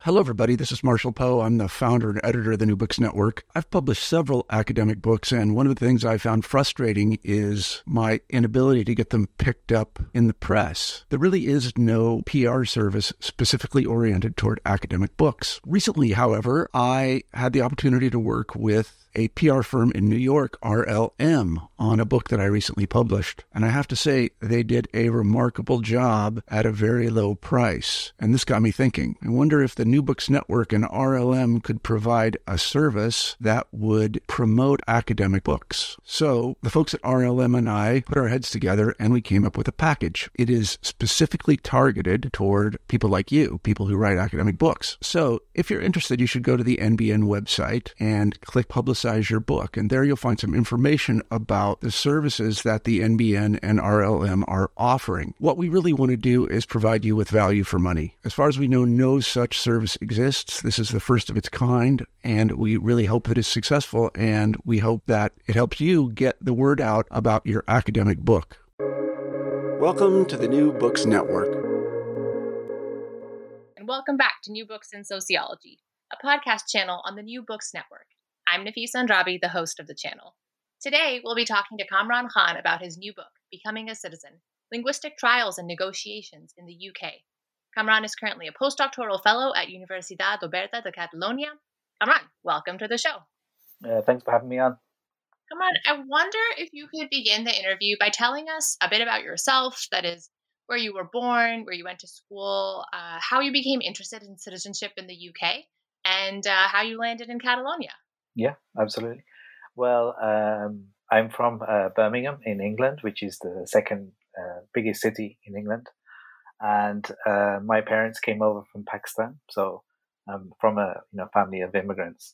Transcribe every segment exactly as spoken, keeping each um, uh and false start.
Hello, everybody. This is Marshall Poe. I'm the founder and editor of the New Books Network. I've published several academic books, and one of the things I found frustrating is my inability to get them picked up in the press. There really is no P R service specifically oriented toward academic books. Recently, however, I had the opportunity to work with a P R firm in New York, R L M, on a book that I recently published. And I have to say, they did a remarkable job at a very low price. And this got me thinking. I wonder if the New Books Network and R L M could provide a service that would promote academic books. So the folks at R L M and I put our heads together and we came up with a package. It is specifically targeted toward people like you, people who write academic books. So if you're interested, you should go to the N B N website and click Publicize Your Book. And there you'll find some information about the services that the N B N and R L M are offering. What we really want to do is provide you with value for money. As far as we know, no such service exists. This is the first of its kind, and we really hope that it's successful, and we hope that it helps you get the word out about your academic book. Welcome to the New Books Network. And welcome back to New Books in Sociology, a podcast channel on the New Books Network. I'm Nafisa Andrabi, the host of the channel. Today, we'll be talking to Kamran Khan about his new book, Becoming a Citizen, Linguistic Trials and Negotiations in the U K. Kamran is currently a postdoctoral fellow at Universidad Oberta de Catalonia. Kamran, welcome to the show. Uh, thanks for having me on. Kamran, I wonder if you could begin the interview by telling us a bit about yourself, that is, where you were born, where you went to school, uh, how you became interested in citizenship in the U K, and uh, how you landed in Catalonia. Yeah, absolutely. Well, um, I'm from uh, Birmingham in England, which is the second uh, biggest city in England. And uh, my parents came over from Pakistan, so I'm from a you know family of immigrants.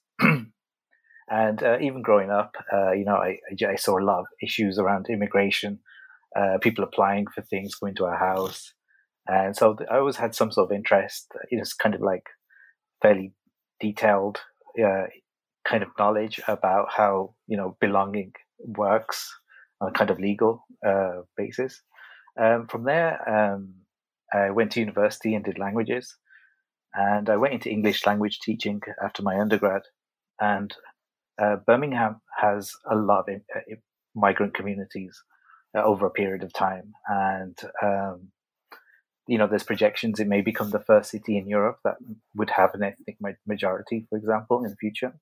And uh, even growing up, uh, you know, I, I saw a lot of issues around immigration, uh, people applying for things, going to our house. And so I always had some sort of interest. It's kind of like fairly detailed uh, kind of knowledge about how, you know, belonging works on a kind of legal uh, basis. Um, from there, um, I went to university and did languages. And I went into English language teaching after my undergrad. And uh, Birmingham has a lot of uh, migrant communities uh, over a period of time. And, um, you know, there's projections it may become the first city in Europe that would have an ethnic majority, for example, in the future.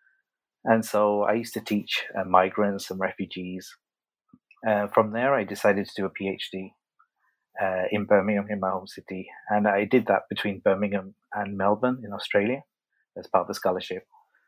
And so I used to teach uh, migrants and refugees. Uh, from there, I decided to do a PhD uh, in Birmingham, in my home city. And I did that between Birmingham and Melbourne in Australia as part of the scholarship.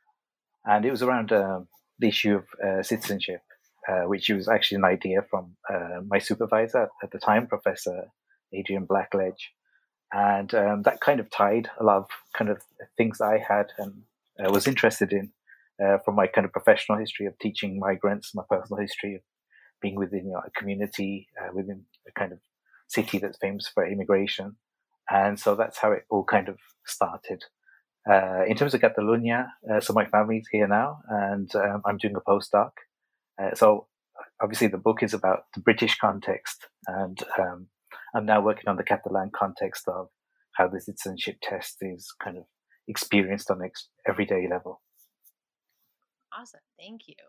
And it was around uh, the issue of uh, citizenship, uh, which was actually an idea from uh, my supervisor at the time, Professor Adrian Blackledge. And um, that kind of tied a lot of kind of things I had and uh, was interested in uh, from my kind of professional history of teaching migrants, my personal history of being within you know, a community, uh, within a kind of city that's famous for immigration. And so that's how it all kind of started. Uh, in terms of Catalonia, uh, so my family's here now, and um, I'm doing a postdoc. Uh, so obviously the book is about the British context, and um, I'm now working on the Catalan context of how the citizenship test is kind of experienced on an ex- everyday level. Awesome, thank you.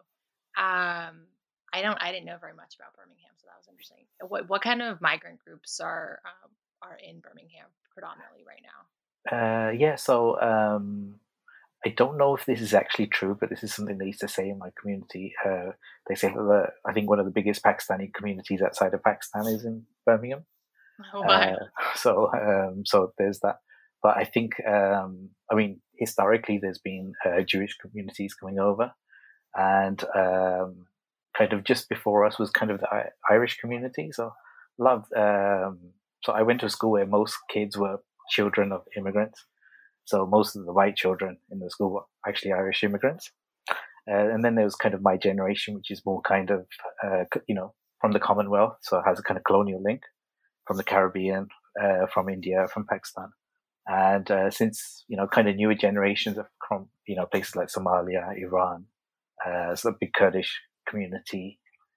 Um, I don't, I didn't know very much about Birmingham, so that was interesting. What, what kind of migrant groups are um, are in Birmingham predominantly right now? Uh, yeah, so um, I don't know if this is actually true, but this is something they used to say in my community. Uh, they say that the, I think one of the biggest Pakistani communities outside of Pakistan is in Birmingham. Oh, wow. Uh, so, um, so there's that. But I think, um, I mean, historically, there's been uh, Jewish communities coming over, and um, kind of just before us was kind of the I- Irish community. So, loved. Um, so I went to a school where most kids were children of immigrants. So most of the white children in the school were actually Irish immigrants. Uh, and then there was kind of my generation, which is more kind of, uh, you know, from the Commonwealth. So it has a kind of colonial link from the Caribbean, uh, from India, from Pakistan. And uh, since, you know, kind of newer generations are from, you know, places like Somalia, Iran, uh, so a big Kurdish community.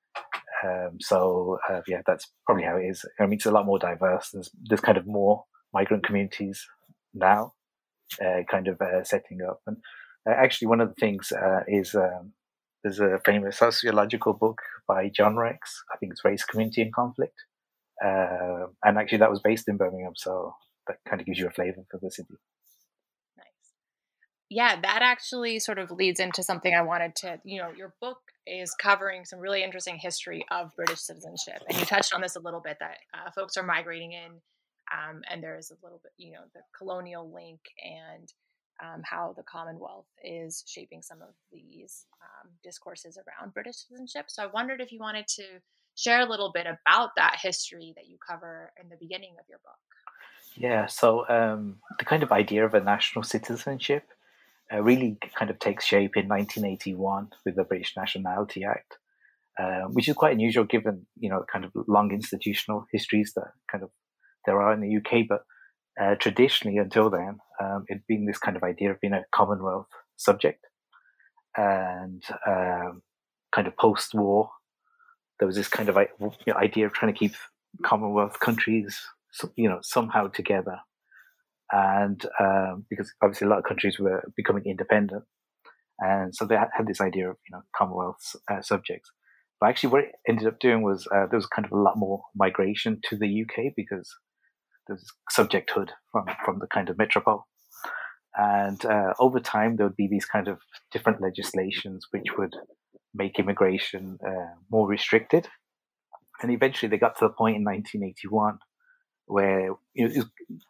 Um, so, uh, yeah, that's probably how it is. I mean, it's a lot more diverse. There's, there's kind of more migrant communities now uh, kind of uh, setting up. And uh, actually, one of the things uh, is um, there's a famous sociological book by John Rex. I think it's Race, Community, and Conflict. Uh, and actually, that was based in Birmingham, so that kind of gives you a flavor for the city. Nice. Yeah, that actually sort of leads into something I wanted to, you know, your book is covering some really interesting history of British citizenship. And you touched on this a little bit, that uh, folks are migrating in, um, and there is a little bit, you know, the colonial link, and um, how the Commonwealth is shaping some of these um, discourses around British citizenship. So I wondered if you wanted to share a little bit about that history that you cover in the beginning of your book. Yeah, so um, the kind of idea of a national citizenship uh, really kind of takes shape in nineteen eighty-one with the British Nationality Act, uh, which is quite unusual given, you know, kind of long institutional histories that kind of there are in the U K. But uh, traditionally, until then, um, it'd been this kind of idea of being a Commonwealth subject. And um, kind of post-war, there was this kind of you know, idea of trying to keep Commonwealth countries, you know, somehow together. And um, because obviously a lot of countries were becoming independent, and so they had this idea of, you know, Commonwealth uh, subjects. But actually, what it ended up doing was uh, there was kind of a lot more migration to the U K because there was subjecthood from from the kind of metropole. And uh, over time, there would be these kind of different legislations which would make immigration uh, more restricted. And eventually, they got to the point in nineteen eighty-one where, you know,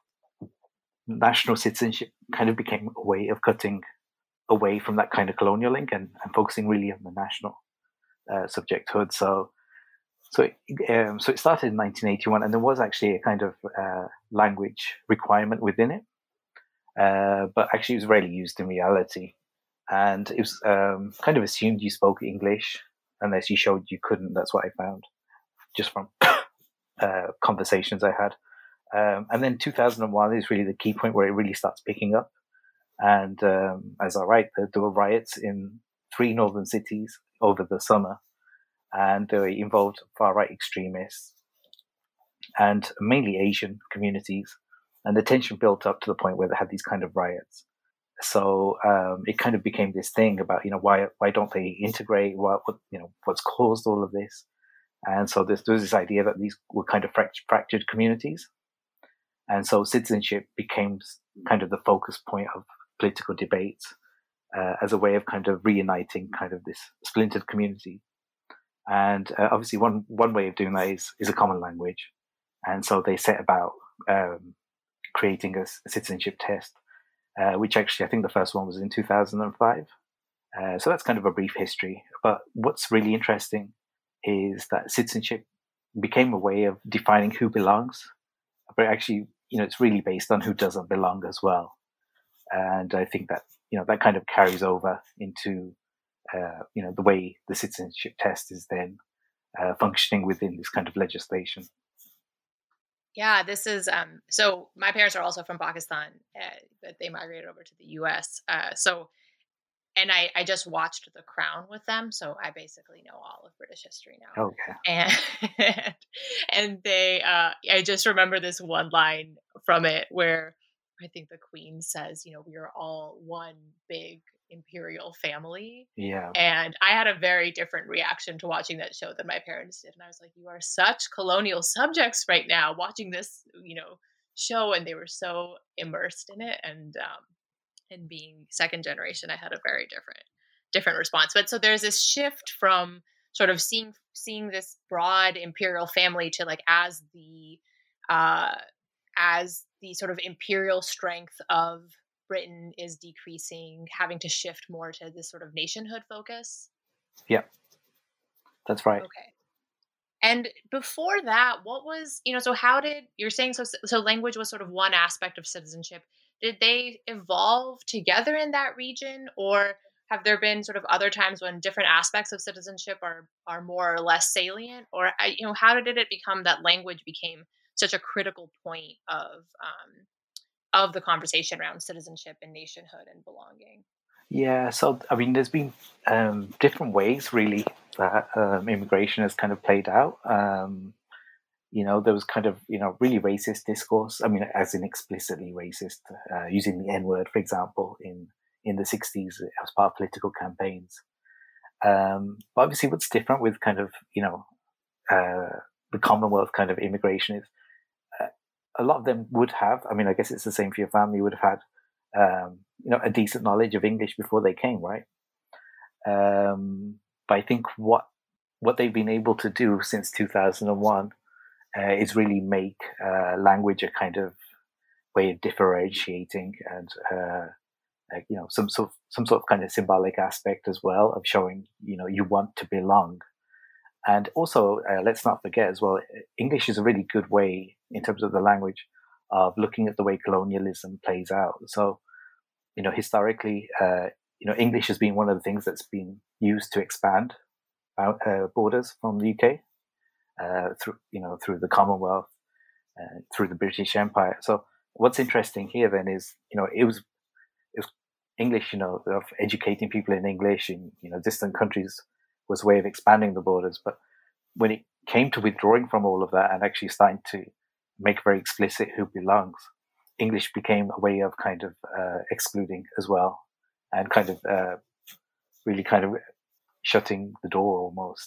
national citizenship kind of became a way of cutting away from that kind of colonial link and, and focusing really on the national uh, subjecthood. So, so it, um, so it started in nineteen eighty-one, and there was actually a kind of uh, language requirement within it. Uh, but actually, it was rarely used in reality, and it was um, kind of assumed you spoke English unless you showed you couldn't. That's what I found just from uh, conversations I had. Um, and then two thousand one is really the key point where it really starts picking up. And um, as I write, there, there were riots in three northern cities over the summer, and they involved far-right extremists and mainly Asian communities. And the tension built up to the point where they had these kind of riots. So um, it kind of became this thing about, you know, why why don't they integrate? What, what you know, what's caused all of this? And so there's, there's this idea that these were kind of fract- fractured communities. And so citizenship became kind of the focus point of political debates uh, as a way of kind of reuniting kind of this splintered community. And uh, obviously one, one way of doing that is, is a common language. And so they set about um, creating a, a citizenship test, uh, which actually I think the first one was in two thousand five. Uh, so that's kind of a brief history. But what's really interesting is that citizenship became a way of defining who belongs, but actually, you know, it's really based on who doesn't belong as well. And I think that, you know, that kind of carries over into, uh, you know, the way the citizenship test is then uh, functioning within this kind of legislation. Yeah, this is um so my parents are also from Pakistan, uh, but they migrated over to the U S. Uh, so and I I just watched The Crown with them, so I basically know all of British history now. Okay. And and they uh I just remember this one line from it where I think the Queen says, you know, we are all one big imperial family. Yeah. And I had a very different reaction to watching that show than my parents did. And I was like, you are such colonial subjects right now watching this, you know, show. And they were so immersed in it. And, um, and being second generation, I had a very different, different response. But so there's this shift from sort of seeing, seeing this broad imperial family to like, as the, uh, as the sort of imperial strength of Britain is decreasing, having to shift more to this sort of nationhood focus. Yeah, that's right. Okay. And before that, what was, you know, so how did, you're saying, so, so language was sort of one aspect of citizenship. Did they evolve together in that region, or have there been sort of other times when different aspects of citizenship are, are more or less salient? Or, you know, how did it become that language became such a critical point of, um, of the conversation around citizenship and nationhood and belonging? Yeah, so I mean, there's been um, different ways really that um, immigration has kind of played out. Um, you know, there was kind of, you know, really racist discourse. I mean, as in explicitly racist, uh, using the N word, for example, in, in the sixties as part of political campaigns. Um, but obviously what's different with kind of, you know, uh, the Commonwealth kind of immigration is uh, a lot of them would have, I mean, I guess it's the same for your family, would have had, um, you know, a decent knowledge of English before they came, right? Um, but I think what, what they've been able to do since two thousand one Uh, is really make uh, language a kind of way of differentiating and uh, like, you know, some sort of, some sort of kind of symbolic aspect as well of showing, you know, you want to belong. And also, uh, let's not forget as well, English is a really good way in terms of the language of looking at the way colonialism plays out. So, you know, historically, uh, you know, English has been one of the things that's been used to expand out, uh, borders from the U K. Uh, through you know through the Commonwealth, uh, through the British Empire. So what's interesting here then is you know it was it was English, you know, of educating people in English in you know distant countries was a way of expanding the borders. But when it came to withdrawing from all of that and actually starting to make very explicit who belongs, English became a way of kind of uh, excluding as well, and kind of uh, really kind of shutting the door almost.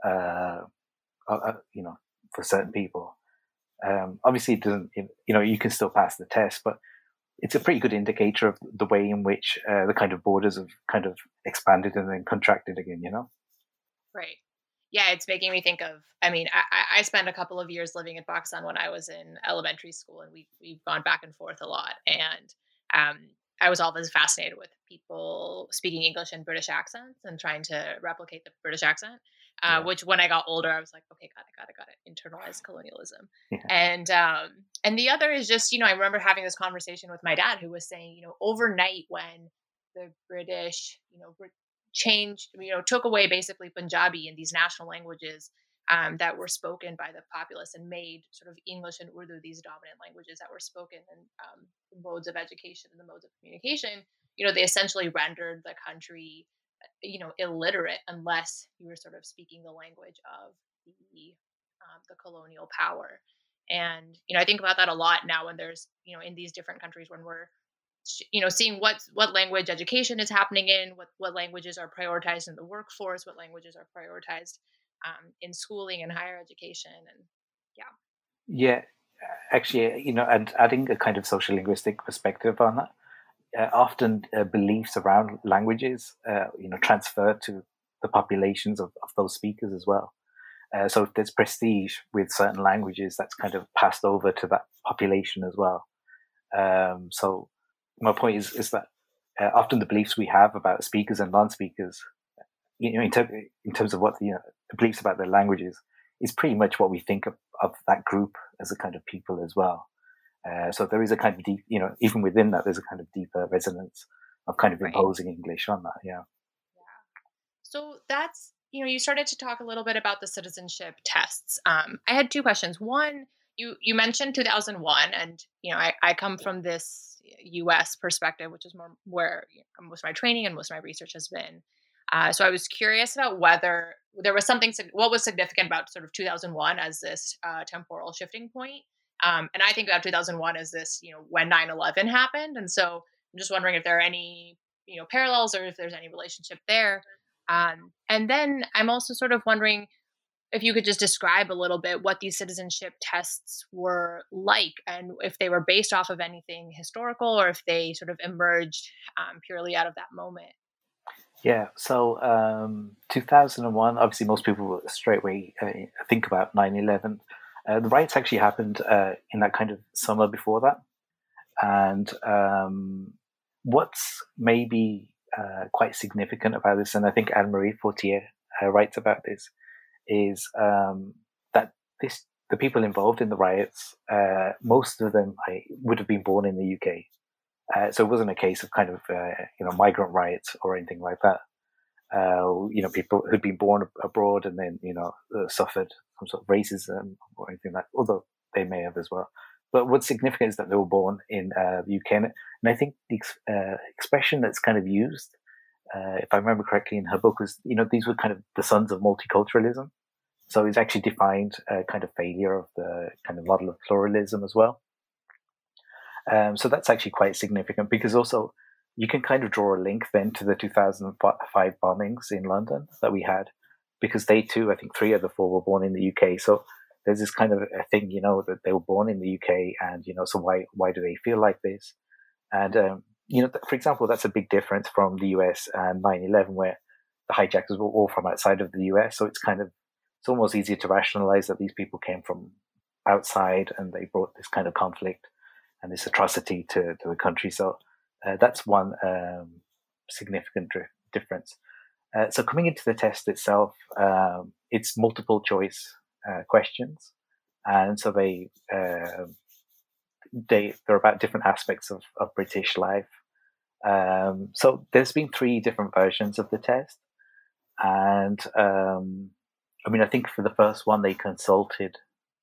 Uh, Uh, you know, for certain people. Um, obviously, it doesn't, you know, you can still pass the test, but it's a pretty good indicator of the way in which uh, the kind of borders have kind of expanded and then contracted again, you know? Right. Yeah, it's making me think of, I mean, I, I spent a couple of years living in Pakistan when I was in elementary school, and we, we've gone back and forth a lot. And um, I was always fascinated with people speaking English in British accents and trying to replicate the British accent. Uh, Yeah. which when I got older, I was like, okay, got it, got it, got it. Internalized colonialism. Yeah. And, um, and the other is just, you know, I remember having this conversation with my dad who was saying, you know, overnight when the British, you know, changed, you know, took away basically Punjabi and these national languages um, that were spoken by the populace and made sort of English and Urdu these dominant languages that were spoken in um, the modes of education and the modes of communication. You know, they essentially rendered the country, you know, illiterate unless you were sort of speaking the language of the um, the colonial power. And you know, I think about that a lot now when there's, you know, in these different countries when we're, you know, seeing what what language education is happening in, what what languages are prioritized in the workforce, what languages are prioritized um, in schooling and higher education, and yeah. Yeah, actually, you know, and adding a kind of social linguistic perspective on that, uh, often uh, beliefs around languages, uh, you know, transfer to the populations of, of those speakers as well. Uh, so if there's prestige with certain languages, that's kind of passed over to that population as well. Um, so my point is is that uh, often the beliefs we have about speakers and non-speakers, you know, in, ter- in terms of what the, you know, the beliefs about their languages, is pretty much what we think of, of that group as a kind of people as well. Uh, so there is a kind of deep, you know, even within that, there's a kind of deeper resonance of kind of Right. imposing English on that. Yeah. Yeah. So that's, you know, you started to talk a little bit about the citizenship tests. Um, I had two questions. One, you you mentioned two thousand one, and you know, I, I come from this U S perspective, which is more where you know, most of my training and most of my research has been. Uh, so I was curious about whether there was something, what was significant about sort of two thousand one as this uh, temporal shifting point. Um, and I think about two thousand one as this, you know, when nine eleven happened. And so I'm just wondering if there are any, you know, parallels or if there's any relationship there. Um, and then I'm also sort of wondering if you could just describe a little bit what these citizenship tests were like and if they were based off of anything historical or if they sort of emerged um, purely out of that moment. Yeah. So um, two thousand one, obviously most people will straight away uh, think about nine eleven. Uh, the riots actually happened uh, in that kind of summer before that. And um, what's maybe uh, quite significant about this, and I think Anne-Marie Fortier uh, writes about this, is um, that this the people involved in the riots, uh, most of them I, would have been born in the U K. Uh, so it wasn't a case of kind of uh, you know migrant riots or anything like that. Uh, you know, people who'd been born abroad and then you know uh, suffered some sort of racism or anything like that, although they may have as well. But what's significant is that they were born in uh, the U K, and I think the uh, expression that's kind of used, uh, if I remember correctly, in her book was, you know, these were kind of the sons of multiculturalism. So it's actually defined a kind of failure of the kind of model of pluralism as well. Um, so that's actually quite significant, because also you can kind of draw a link then to the two thousand five bombings in London that we had, because they too, I think three of the four were born in the U K. So there's this kind of a thing, you know, that they were born in the U K, and, you know, so why why do they feel like this? And, um, you know, for example, that's a big difference from the U S and nine eleven, where the hijackers were all from outside of the U S. So it's kind of, it's almost easier to rationalize that these people came from outside and they brought this kind of conflict and this atrocity to, to the country. So uh, that's one um, significant dr- difference. Uh, so coming into the test itself, um, it's multiple choice uh, questions. And so they, uh, they, they're about different aspects of, of British life. Um, so there's been three different versions of the test. And um, I mean, I think for the first one, they consulted,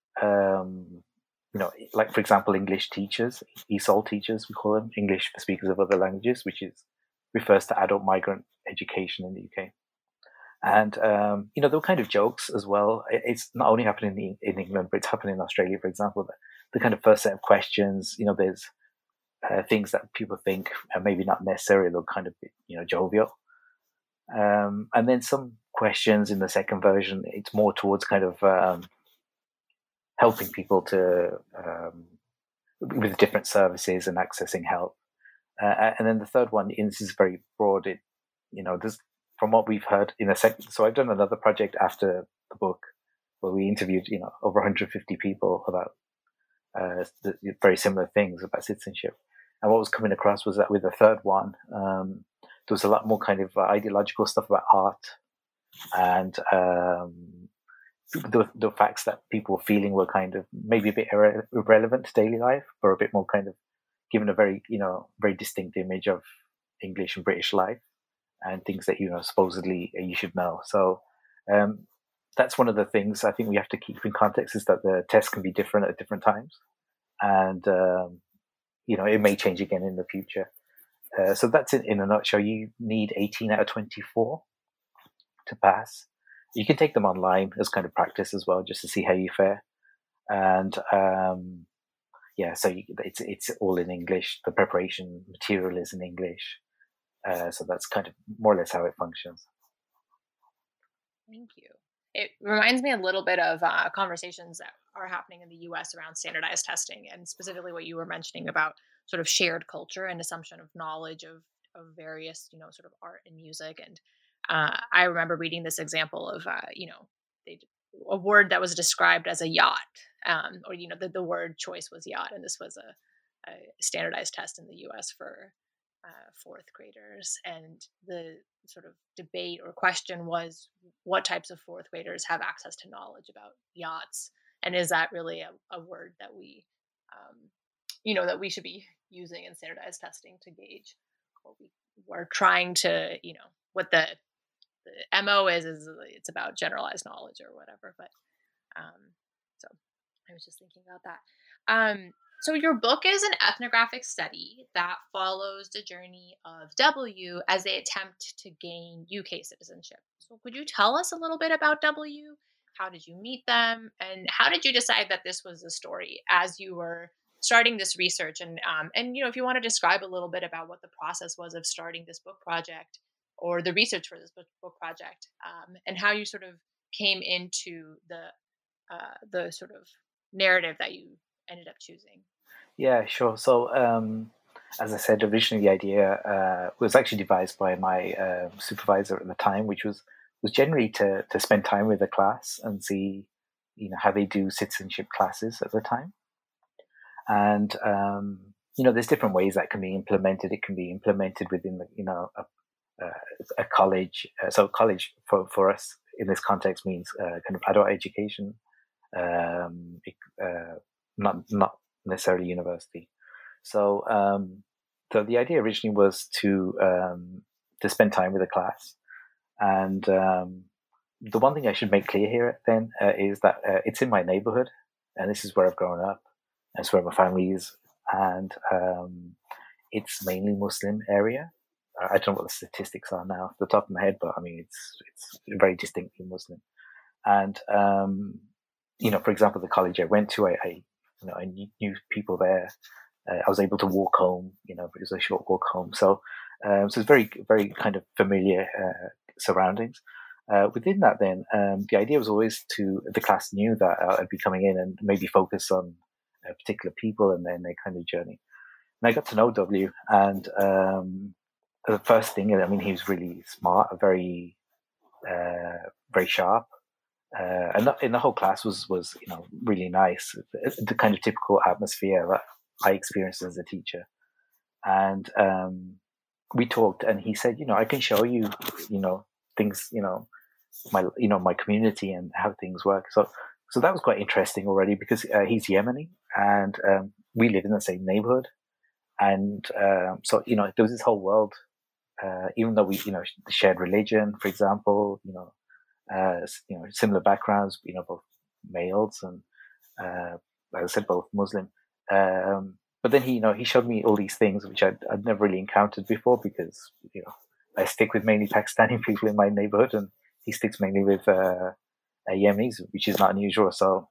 um, you know, like, for example, English teachers, E S O L teachers, we call them, English for speakers of other languages, which is refers to adult migrant education in the U K. And, um, you know, there were kind of jokes as well. It's not only happening in, in England, but it's happening in Australia, for example. The, the kind of first set of questions, you know, there's uh, things that people think are maybe not necessarily look kind of, you know, jovial. Um, and then some questions in the second version, it's more towards kind of um, helping people to um, with different services and accessing help. Uh, and then the third one, and this is very broad. It, you know, this from what we've heard in a second. So I've done another project after the book where we interviewed, you know, over one hundred fifty people about uh, the, very similar things about citizenship. And what was coming across was that with the third one, um, there was a lot more kind of uh, ideological stuff about art and um, the, the facts that people were feeling were kind of maybe a bit irre- irrelevant to daily life, or a bit more kind of given a very, you know, very distinct image of English and British life and things that, you know, supposedly you should know. So um, that's one of the things I think we have to keep in context, is that the test can be different at different times. And, um, you know, it may change again in the future. Uh, so that's it in a nutshell. You need eighteen out of twenty-four to pass. You can take them online as kind of practice as well, just to see how you fare. And um, yeah, so you, it's it's all in English. The preparation material is in English. Uh, so that's kind of more or less how it functions. Thank you. It reminds me a little bit of uh, conversations that are happening in the U S around standardized testing, and specifically what you were mentioning about sort of shared culture and assumption of knowledge of of various, you know, sort of art and music. And uh, I remember reading this example of, uh, you know, they, a word that was described as a yacht, um, or, you know, the, the word choice was yacht. And this was a, a standardized test in the U S for uh, fourth graders. And the sort of debate or question was, what types of fourth graders have access to knowledge about yachts? And is that really a, a word that we, um, you know, that we should be using in standardized testing to gauge what we were trying to, you know, what the, the M O is, is it's about generalized knowledge or whatever. But um, so I was just thinking about that. Um, so your book is an ethnographic study that follows the journey of W as they attempt to gain U K citizenship. So could you tell us a little bit about W? How did you meet them? And how did you decide that this was the story as you were starting this research? And, um, and you know, if you want to describe a little bit about what the process was of starting this book project or the research for this book, book project, um, and how you sort of came into the uh, the sort of narrative that you ended up choosing. Yeah, sure. So, um, as I said, originally the idea uh, was actually devised by my uh, supervisor at the time, which was was generally to to spend time with the class and see, you know, how they do citizenship classes at the time. And um, you know, there's different ways that can be implemented. It can be implemented within the, you know, a, a college. Uh, so, college for for us in this context means uh, kind of adult education, um, uh, not not necessarily university. So, um, so the idea originally was to um, to spend time with the class, and um, the one thing I should make clear here then uh, is that uh, it's in my neighborhood, and this is where I've grown up, and it's where my family is, and um, it's mainly Muslim area. I don't know what the statistics are now off the top of my head, but I mean it's it's very distinctly Muslim. And, um, you know, for example, the college I went to, I, I you know, I knew people there. Uh, I was able to walk home, you know, it was a short walk home. So, um, so it's very, very kind of familiar uh, surroundings. Uh, within that, then, um, the idea was always to, the class knew that I'd be coming in and maybe focus on uh, particular people and then their kind of journey. And I got to know W, and um, the first thing, I mean, he was really smart, very, uh, very sharp, uh, and, the, and the whole class was was you know really nice, the kind of typical atmosphere that I experienced as a teacher. And um, we talked, and he said, you know, I can show you, you know, things, you know, my you know my community and how things work. So so that was quite interesting already, because uh, he's Yemeni, and um, we live in the same neighborhood. And um, so, you know, there was this whole world, uh, even though we, you know, shared religion, for example, you know, uh, you know, similar backgrounds, you know, both males and, uh, as I said, both Muslim. Um, but then he, you know, he showed me all these things which I'd, I'd never really encountered before, because, you know, I stick with mainly Pakistani people in my neighborhood, and he sticks mainly with uh, uh, Yemenis, which is not unusual. So,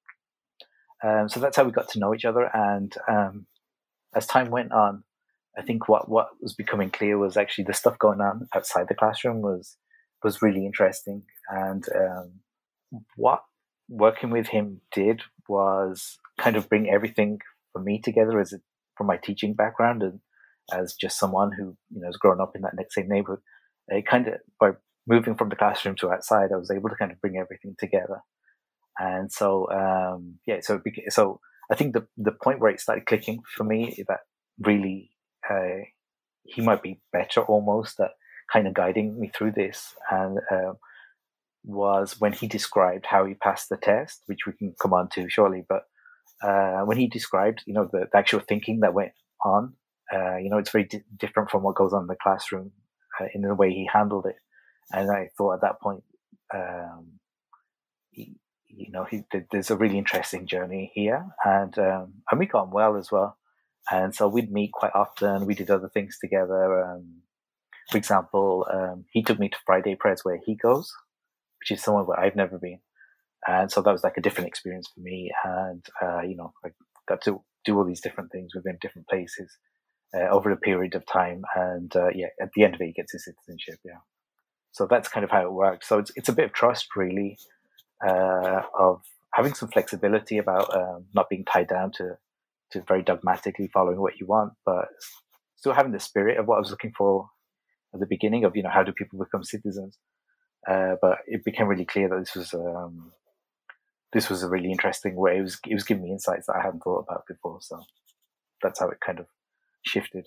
um, so that's how we got to know each other. And um, as time went on, I think what, what was becoming clear was actually the stuff going on outside the classroom was was really interesting. And um, what working with him did was kind of bring everything for me together, as a, from my teaching background and as just someone who you know has grown up in that same neighborhood. It kind of, by moving from the classroom to outside, I was able to kind of bring everything together. And so um, yeah, so it became, so. I think the the point where it started clicking for me, that really uh, he might be better almost at kind of guiding me through this, and uh, was when he described how he passed the test, which we can come on to shortly. But uh, when he described, you know, the, the actual thinking that went on, uh, you know, it's very di- different from what goes on in the classroom uh, in the way he handled it. And I thought at that point, um, he, you know, he, there's a really interesting journey here, and um, and we got on well as well. And so we'd meet quite often. We did other things together. Um, for example, um, he took me to Friday prayers where he goes, which is somewhere where I've never been, and so that was like a different experience for me. And uh, you know, I got to do all these different things within different places uh, over a period of time. And uh, yeah, at the end of it, he gets his citizenship. Yeah, so that's kind of how it works. So it's it's a bit of trust, really. Uh, of having some flexibility about um, not being tied down to, to very dogmatically following what you want, but still having the spirit of what I was looking for at the beginning of, you know, how do people become citizens? Uh, but it became really clear that this was um, this was a really interesting way. It was it was giving me insights that I hadn't thought about before. So that's how it kind of shifted.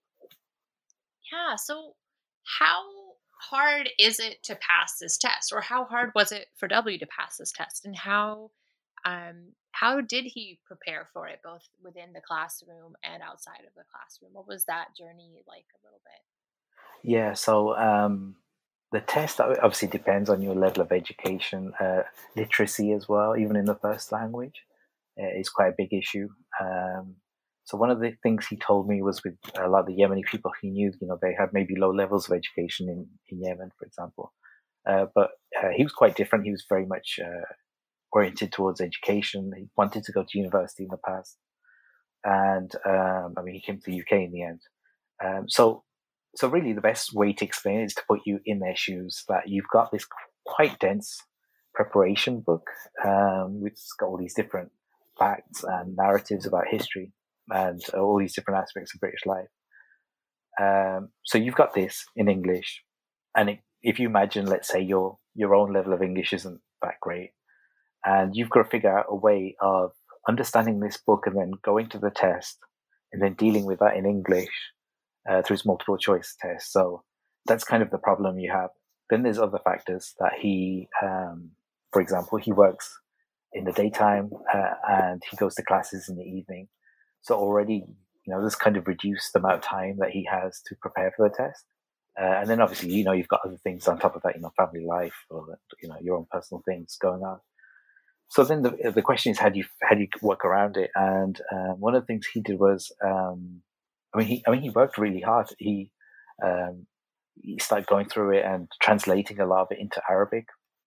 Yeah. So how hard is it to pass this test, or how hard was it for W to pass this test, and how um how did he prepare for it, both within the classroom and outside of the classroom? What was that journey like a little bit? Yeah, so um, the test obviously depends on your level of education, uh, literacy as well, even in the first language, uh, is quite a big issue. Um, so one of the things he told me was, with a lot of the Yemeni people he knew, you know, they had maybe low levels of education in, in Yemen, for example. Uh, but uh, he was quite different. He was very much uh, oriented towards education. He wanted to go to university in the past. And um, I mean, he came to the U K in the end. Um, so, so really, the best way to explain it is to put you in their shoes. That you've got this quite dense preparation book, um, which has got all these different facts and narratives about history and all these different aspects of British life. Um, so you've got this in English, and it, if you imagine, let's say your your own level of English isn't that great, and you've got to figure out a way of understanding this book and then going to the test and then dealing with that in English uh, through its multiple choice test. So that's kind of the problem you have. Then there's other factors that he, um, for example, he works in the daytime uh, and he goes to classes in the evening. So already, you know, this kind of reduced the amount of time that he has to prepare for the test. Uh, and then obviously, you know, you've got other things on top of that, you know, family life or, you know, your own personal things going on. So then the the question is, how do you how do you work around it? And uh, one of the things he did was, um, I mean, he I mean he worked really hard. He um, he started going through it and translating a lot of it into Arabic.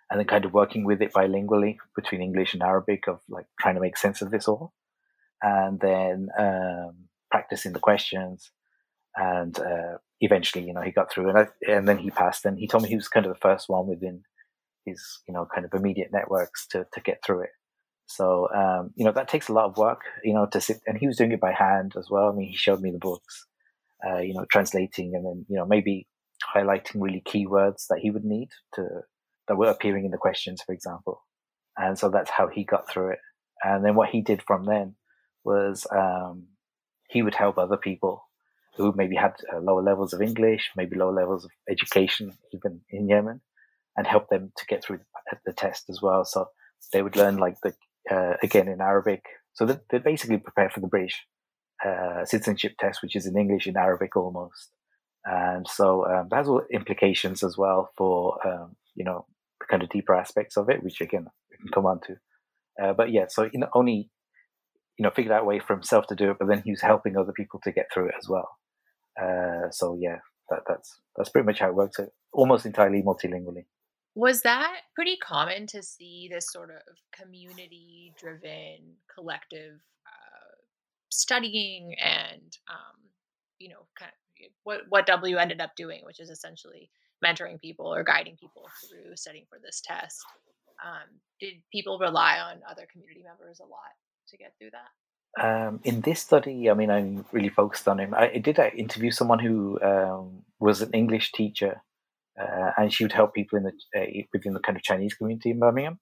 and then kind of working with it bilingually between English and Arabic of like trying to make sense of this all, and then um, practicing the questions, and uh, eventually, you know, he got through, and I, and then he passed. And he told me he was kind of the first one within his, you know, kind of immediate networks to to get through it. So, um, you know, that takes a lot of work, you know, to sit, and he was doing it by hand as well. I mean, he showed me the books, uh, you know, translating, and then, you know, maybe highlighting really keywords that he would need to, that were appearing in the questions, for example. And so that's how he got through it. And then what he did from then was, um, he would help other people who maybe had uh, lower levels of English, maybe lower levels of education, even in Yemen, and help them to get through the test as well. So they would learn like the, uh, again, in Arabic. So they, they basically prepare for the British uh, citizenship test, which is in English, in Arabic almost. And so um, that has all implications as well for, um, you know, the kind of deeper aspects of it, which again, we can come on to. Uh, but yeah, so you know, only, you know, figured out a way for himself to do it, but then he was helping other people to get through it as well. Uh, so yeah, that, that's that's pretty much how it works. It, almost entirely multilingually. Was that pretty common to see this sort of community-driven, collective uh, studying and, um, you know, kind of what what W ended up doing, which is essentially mentoring people or guiding people through studying for this test? Um, did people rely on other community members a lot to get through that? Um, in this study, I mean, I'm really focused on him. I, I did uh, interview someone who um, was an English teacher, uh, and she would help people in the uh, within the kind of Chinese community in Birmingham.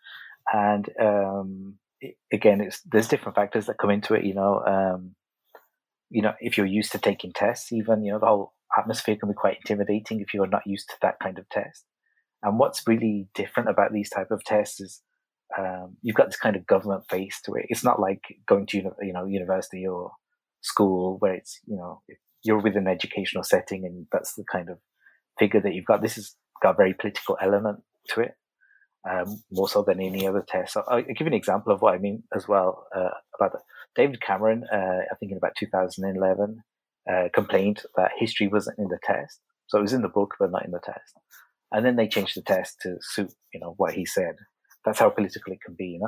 And um, it, again, it's there's different factors that come into it. You know, um, you know, if you're used to taking tests, even you know, the whole atmosphere can be quite intimidating if you're not used to that kind of test. And what's really different about these type of tests is um, you've got this kind of government face to it. It's not like going to you know university or school where it's you know you're within an educational setting and that's the kind of figure that you've got. This has got a very political element to it, um, more so than any other test. So I'll give you an example of what I mean as well uh, about that. David Cameron, uh, I think in about two thousand eleven, uh, complained that history wasn't in the test. So it was in the book, but not in the test. And then they changed the test to suit, you know, what he said. That's how political it can be, you know.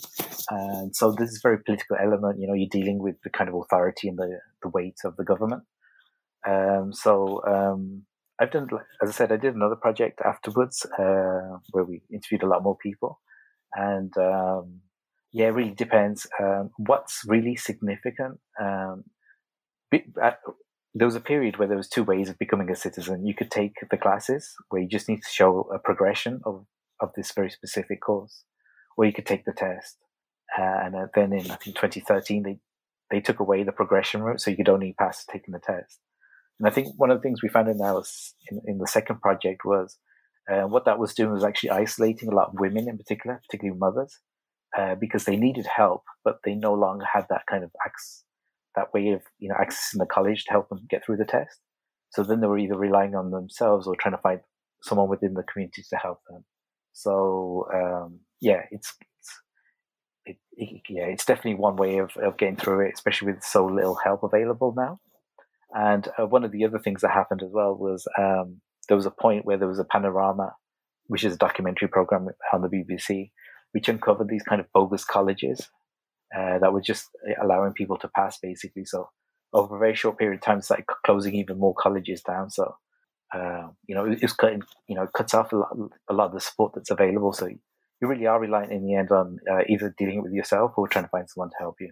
And so this is a very political element. You know, you're dealing with the kind of authority and the, the weight of the government. Um, so um, I've done, as I said, I did another project afterwards uh, where we interviewed a lot more people. And um, yeah, it really depends. Um, what's really significant? Um, there was a period where there was two ways of becoming a citizen. You could take the classes where you just need to show a progression of, of this very specific course, or you could take the test. Uh, and uh, then in, I think, twenty thirteen, they, they took away the progression route, so you could only pass taking the test. And I think one of the things we found in, our, in, in the second project was uh, what that was doing was actually isolating a lot of women in particular, particularly mothers, uh, because they needed help, but they no longer had that kind of access, that way of you know accessing the college to help them get through the test. So then they were either relying on themselves or trying to find someone within the community to help them. So um, yeah, it's, it's it, it, yeah, it's definitely one way of, of getting through it, especially with so little help available now. And uh, one of the other things that happened as well was um, there was a point where there was a Panorama, which is a documentary program on the B B C, which uncovered these kind of bogus colleges uh, that were just allowing people to pass, basically. So over a very short period of time, it's like closing even more colleges down. So uh, you know, it's cutting, you know, it cuts off a lot, a lot of the support that's available. So you really are reliant in the end on uh, either dealing with yourself or trying to find someone to help you.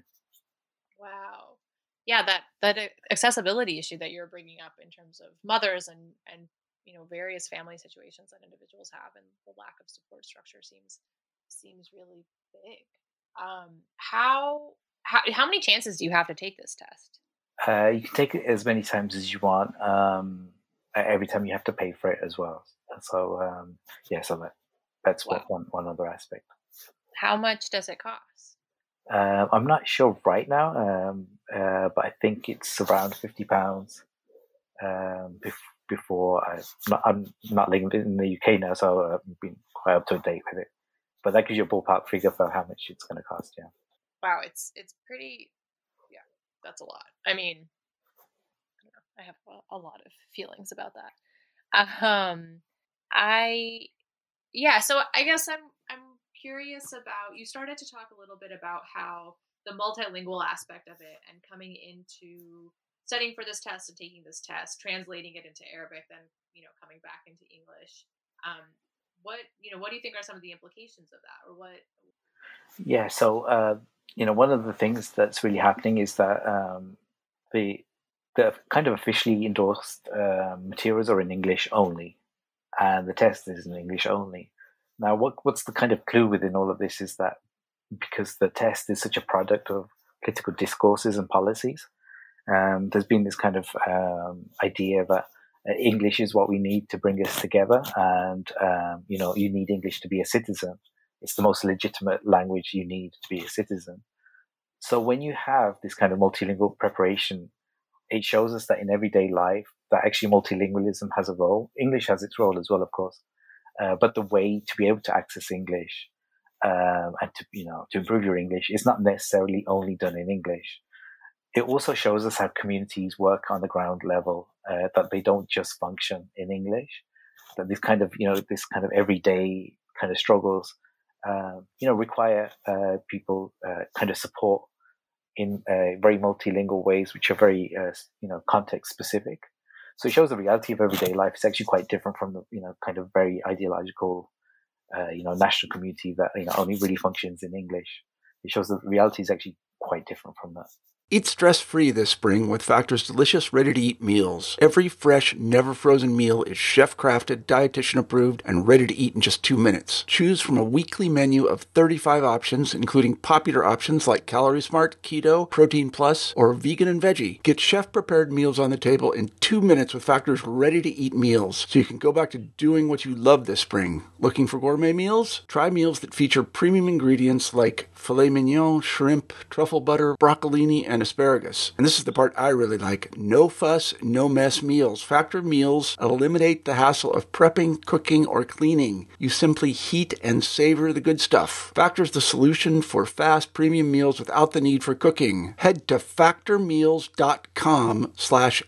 Wow. Yeah, that that accessibility issue that you're bringing up in terms of mothers and and you know various family situations that individuals have and the lack of support structure seems seems really big. Um, how how how many chances do you have to take this test? Uh, you can take it as many times as you want. Um, every time you have to pay for it as well. So um, yeah, so that, that's Wow. one one other aspect. How much does it cost? Uh, I'm not sure right now, um, uh, but I think it's around fifty pounds. Um, bef- before I, not, I'm not living in the U K now, so I've been quite up to date with it. But that gives you a ballpark figure for how much it's going to cost. Yeah. Wow, it's it's pretty. Yeah, that's a lot. I mean, I don't know. I have a, a lot of feelings about that. Um, I Yeah, so I guess I'm I'm curious about, you started to talk a little bit about how the multilingual aspect of it and coming into studying for this test and taking this test, translating it into Arabic, then, you know, coming back into English. Um, what, you know, what do you think are some of the implications of that, or what? Yeah, so uh, you know, one of the things that's really happening is that um, the the kind of officially endorsed uh, materials are in English only, and the test is in English only. Now, what what's the kind of clue within all of this is that because the test is such a product of political discourses and policies, um, there's been this kind of um, idea that uh, English is what we need to bring us together, and um, you know, you need English to be a citizen. It's the most legitimate language you need to be a citizen. So when you have this kind of multilingual preparation, it shows us that in everyday life, that actually multilingualism has a role. English has its role as well, of course, uh, but the way to be able to access English um, and to you know to improve your English is not necessarily only done in English. It also shows us how communities work on the ground level, uh, that they don't just function in English. That this kind of you know this kind of everyday kind of struggles, uh, you know, require uh, people uh, kind of support in uh, very multilingual ways, which are very uh, you know context specific. So it shows the reality of everyday life. It's actually quite different from the you know kind of very ideological uh, you know national community that you know only really functions in English. It shows that the reality is actually quite different from that. Eat stress-free this spring with Factor's delicious, ready-to-eat meals. Every fresh, never-frozen meal is chef-crafted, dietitian-approved, and ready to eat in just two minutes. Choose from a weekly menu of thirty-five options, including popular options like Calorie Smart, Keto, Protein Plus, or Vegan and Veggie. Get chef-prepared meals on the table in two minutes with Factor's ready-to-eat meals, so you can go back to doing what you love this spring. Looking for gourmet meals? Try meals that feature premium ingredients like filet mignon, shrimp, truffle butter, broccolini, and asparagus. And this is the part I really like. No fuss, no mess meals. Factor meals eliminate the hassle of prepping, cooking, or cleaning. You simply heat and savor the good stuff. Factor's the solution for fast premium meals without the need for cooking. Head to factormeals.com slash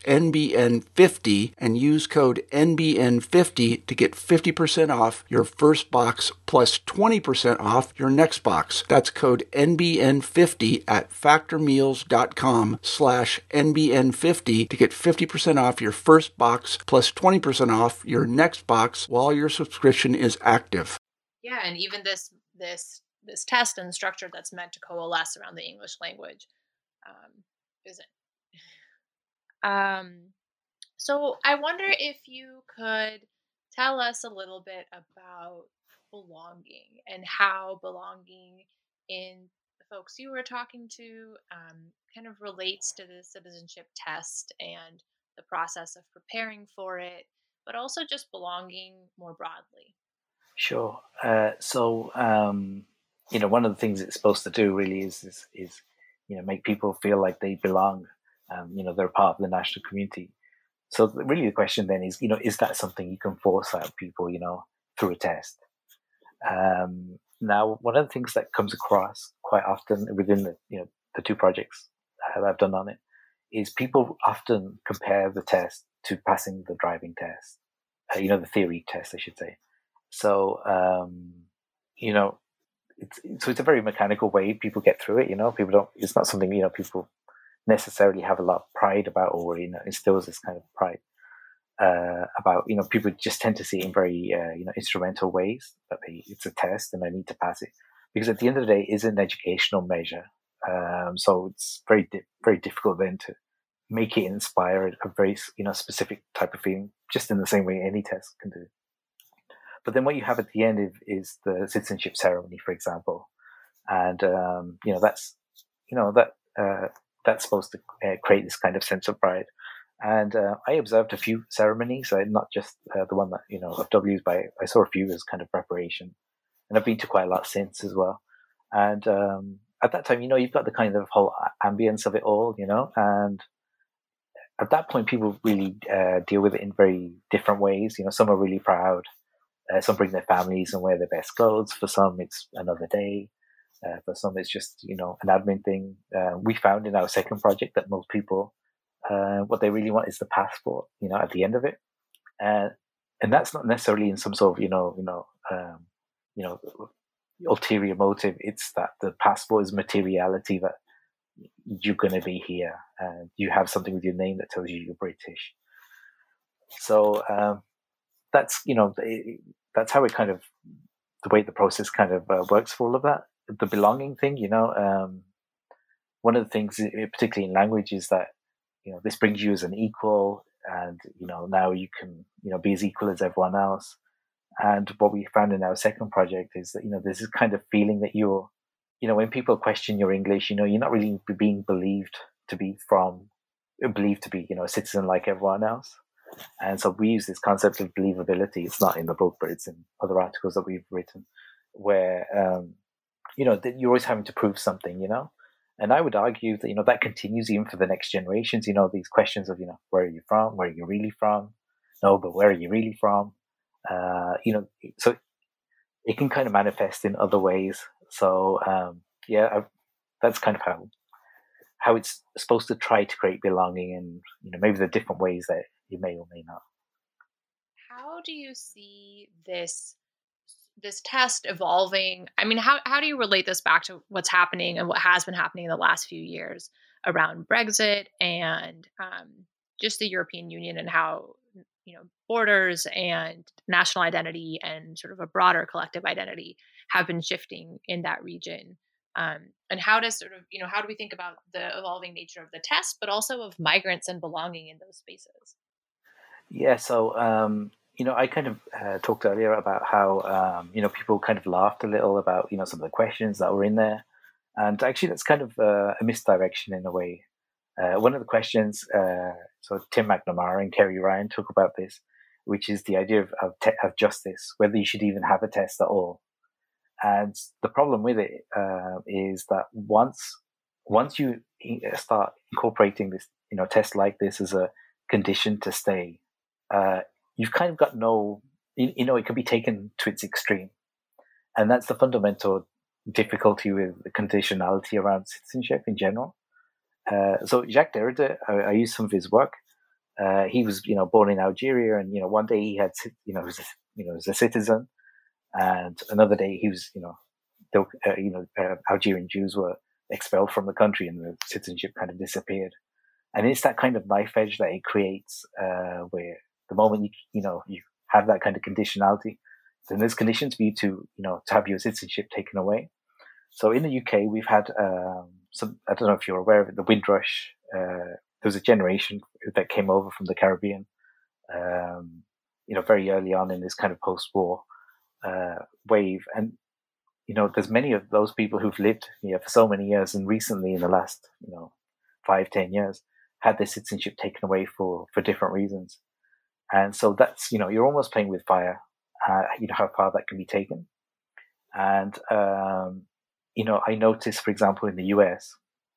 NBN50 and use code N B N fifty to get fifty percent off your first box plus twenty percent off your next box. That's code N B N fifty at factormeals.com slash N B N fifty to get fifty percent off your first box plus twenty percent off your next box while your subscription is active. Yeah, and even this this this test and structure that's meant to coalesce around the English language um, isn't. Um, so I wonder if you could tell us a little bit about belonging and how belonging in the folks you were talking to um, kind of relates to the citizenship test and the process of preparing for it, but also just belonging more broadly. Sure. Uh, so, um, you know, one of the things it's supposed to do really is, is, is, you know, make people feel like they belong. Um, you know, they're part of the national community. So really the question then is, you know, is that something you can force out of people, you know, through a test? Um, now, one of the things that comes across quite often within the, you know, the two projects that I've done on it is people often compare the test to passing the driving test, uh, you know, the theory test, I should say. So, um, you know, it's, so it's a very mechanical way people get through it, you know, people don't, it's not something, you know, people necessarily have a lot of pride about, or, you know, instills this kind of pride uh, about, you know, people just tend to see it in very, uh, you know, instrumental ways that they, it's a test and I need to pass it. Because at the end of the day, it's an educational measure. Um, so it's very, di- very difficult then to make it inspire a very, you know, specific type of feeling, just in the same way any test can do. But then what you have at the end is the citizenship ceremony, for example, and um, you know that's you know that uh, that's supposed to uh, create this kind of sense of pride. And uh, I observed a few ceremonies, uh, not just uh, the one that you know of W's, but I saw a few as kind of preparation, and I've been to quite a lot since as well. And um, at that time, you know, you've got the kind of whole ambience of it all, you know, and at that point, people really uh, deal with it in very different ways. You know, some are really proud. Uh, some bring their families and wear their best clothes. For some, it's another day. Uh, for some, it's just, you know, an admin thing. Uh, we found in our second project that most people, uh, what they really want is the passport, you know, at the end of it. Uh, and that's not necessarily in some sort of you know you know um, you know ulterior motive. It's that the passport is materiality, that you're going to be here and you have something with your name that tells you you're British. So um, that's you know it, that's how it kind of the way the process kind of uh, works for all of that. The belonging thing, you know, um, one of the things, particularly in language, is that you know this brings you as an equal, and you know now you can you know be as equal as everyone else. And what we found in our second project is that you know there's this kind of feeling that you're, you know, when people question your English, you know, you're not really being believed to be from, believed to be, you know, a citizen like everyone else. And so we use this concept of believability. It's not in the book, but it's in other articles that we've written, where um, you know that you're always having to prove something, you know. And I would argue that you know that continues even for the next generations. You know, these questions of you know where are you from, where are you really from, no, but where are you really from? Uh, you know, so it can kind of manifest in other ways. So um, yeah, I, that's kind of how how it's supposed to try to create belonging, and you know maybe the different ways that you may or may not. How do you see this this test evolving? I mean, how how do you relate this back to what's happening and what has been happening in the last few years around Brexit and um, just the European Union and how you know borders and national identity and sort of a broader collective identity have been shifting in that region? Um, and how does sort of you know how do we think about the evolving nature of the test, but also of migrants and belonging in those spaces? Yeah, so um, you know, I kind of uh, talked earlier about how um, you know people kind of laughed a little about you know some of the questions that were in there, and actually that's kind of uh, a misdirection in a way. Uh, one of the questions, uh, so Tim McNamara and Kerry Ryan talk about this, which is the idea of of, te- of justice, whether you should even have a test at all. And the problem with it uh, is that once once you i- start incorporating this, you know, test like this as a condition to stay, uh, you've kind of got no, you, you know, it can be taken to its extreme, and that's the fundamental difficulty with the conditionality around citizenship in general. Uh, so Jacques Derrida, I, I used some of his work. Uh, he was, you know, born in Algeria, and you know, one day he had, ci- you know, he was, a, you know, he was a citizen, and another day he was, you know, they were, uh, you know, uh, Algerian Jews were expelled from the country, and the citizenship kind of disappeared. And it's that kind of knife edge that it creates, uh, where the moment you, you know, you have that kind of conditionality, then there's conditions for you to, you know, to have your citizenship taken away. So in the U K, we've had um, some. I don't know if you're aware of it. The Windrush. Uh, there was a generation that came over from the Caribbean, um, you know, very early on in this kind of post-war uh, wave, and you know, there's many of those people who've lived here for so many years, and recently, in the last, you know, five, ten years, had their citizenship taken away for for different reasons. And so that's, you know, you're almost playing with fire. Uh, you know how far that can be taken, and um, you know, I noticed, for example, in the U S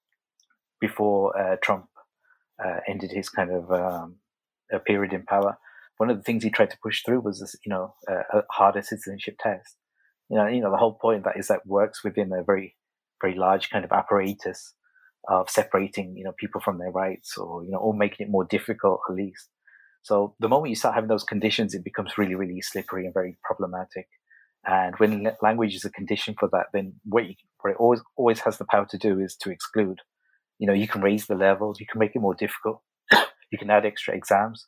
before uh, Trump uh, ended his kind of um, a period in power, one of the things he tried to push through was this, you know, uh, a harder citizenship test. You know, you know, the whole point of that is that works within a very, very large kind of apparatus of separating, you know, people from their rights, or you know, or making it more difficult at least. So the moment you start having those conditions, it becomes really, really slippery and very problematic. And when la- language is a condition for that, then what, you, what it always always has the power to do is to exclude. You know, you can raise the levels, you can make it more difficult, you can add extra exams.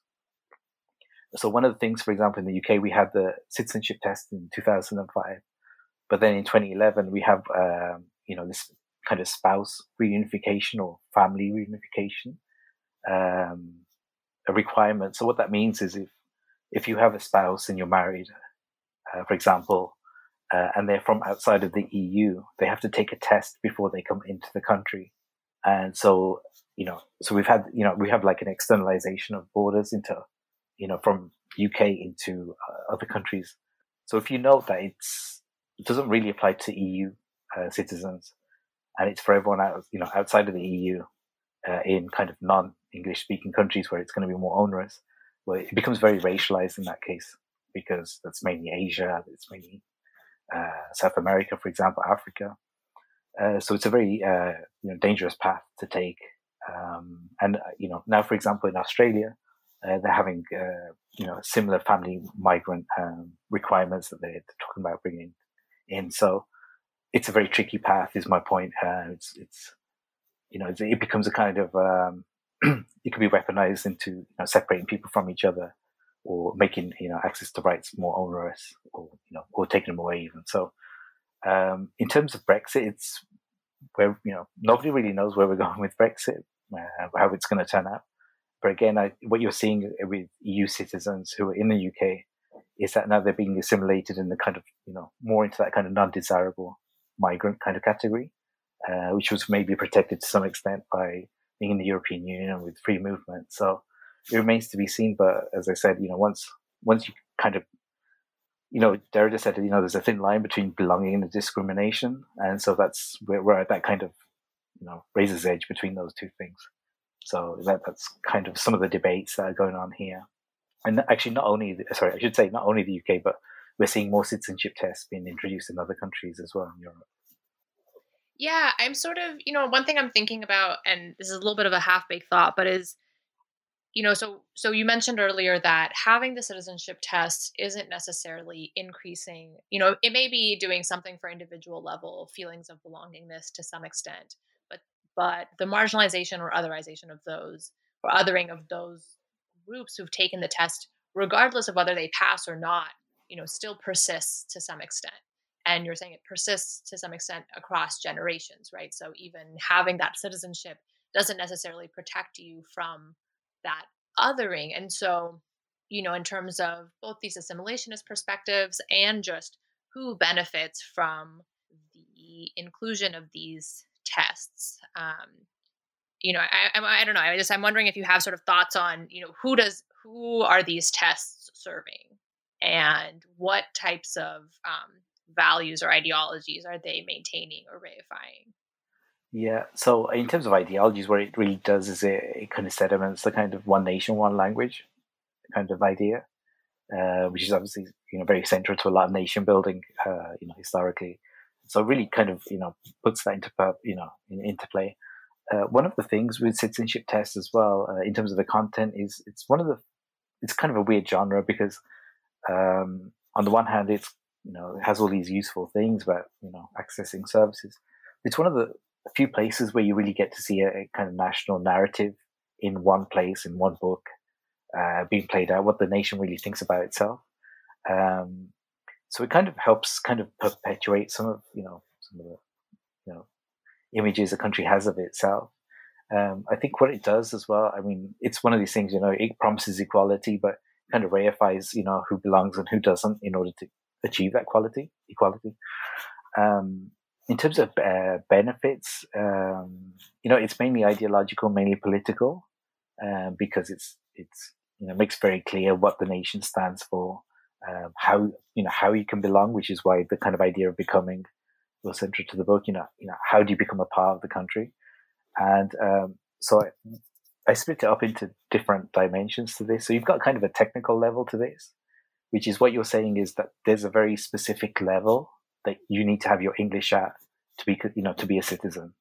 So one of the things, for example, in the U K, we had the citizenship test in two thousand five, but then in twenty eleven we have um, you know this kind of spouse reunification or family reunification um, a requirement. So what that means is if if you have a spouse and you're married, uh, for example, uh, and they're from outside of the E U, they have to take a test before they come into the country. And so, you know, so we've had, you know, we have like an externalization of borders into, you know, from U K into uh, other countries. So if you note that it's, it doesn't really apply to E U uh, citizens, and it's for everyone out, you know, outside of the E U, uh, in kind of non-English speaking countries where it's going to be more onerous, well, it becomes very racialized in that case, because that's mainly Asia, it's mainly uh, South America, for example, Africa. Uh, so it's a very uh, you know dangerous path to take. Um, and uh, you know now, for example, in Australia, Uh, they're having, uh, you know, similar family migrant um, requirements that they're talking about bringing in. So it's a very tricky path, is my point. Uh, it's, it's, you know, it becomes a kind of, um, it can be weaponized into, you know, separating people from each other, or making, you know, access to rights more onerous, or, you know, or taking them away even. So um, in terms of Brexit, it's where, you know, nobody really knows where we're going with Brexit, uh, how it's going to turn out. But again, I, what you're seeing with E U citizens who are in the U K is that now they're being assimilated in the kind of, you know, more into that kind of non-desirable migrant kind of category, uh, which was maybe protected to some extent by being in the European Union with free movement. So it remains to be seen. But as I said, you know, once once you kind of, you know, Derrida said, you know, there's a thin line between belonging and discrimination, and so that's where we're at, that kind of, you know, razor's edge between those two things. So that that's kind of some of the debates that are going on here. And actually, not only, sorry, I should say not only the U K, but we're seeing more citizenship tests being introduced in other countries as well in Europe. Yeah, I'm sort of, you know, one thing I'm thinking about, and this is a little bit of a half-baked thought, but is, you know, so so you mentioned earlier that having the citizenship test isn't necessarily increasing, you know, it may be doing something for individual level feelings of belongingness to some extent, but but the marginalization or otherization of those, or othering of those groups who've taken the test, regardless of whether they pass or not, you know, still persists to some extent. And you're saying it persists to some extent across generations, right? So even having that citizenship doesn't necessarily protect you from that othering. And so, you know, in terms of both these assimilationist perspectives and just who benefits from the inclusion of these tests, um, you know, I, I I don't know. I just I'm wondering if you have sort of thoughts on, you know, who does who are these tests serving, and what types of um, values or ideologies are they maintaining or reifying? Yeah. So in terms of ideologies, what it really does is it, it kind of sediments the kind of one nation, one language kind of idea, uh, which is obviously, you know, very central to a lot of nation building, uh, you know, historically. So it really kind of, you know, puts that into you know in, into play. Uh, one of the things with citizenship tests as well, uh, in terms of the content, is it's one of the it's kind of a weird genre because um, on the one hand, it's, you know, it has all these useful things about, you know, accessing services. It's one of the few places where you really get to see a, a kind of national narrative in one place, in one book, uh, being played out, what the nation really thinks about itself. Um, so it kind of helps kind of perpetuate some of, you know, some of the, you know, images a country has of itself. Um, I think what it does as well, I mean, it's one of these things, you know, it promises equality, but kind of reifies, you know, who belongs and who doesn't in order to achieve that quality, equality. Um, in terms of uh, benefits, um, you know, it's mainly ideological, mainly political, uh, because it's, it's, you know, makes very clear what the nation stands for, um, how, you know, how you can belong, which is why the kind of idea of becoming was central to the book. You know, you know, how do you become a part of the country? And um, so I, I split it up into different dimensions to this. So you've got kind of a technical level to this, which is what you're saying is that there's a very specific level that you need to have your English at to be, you know, to be a citizen.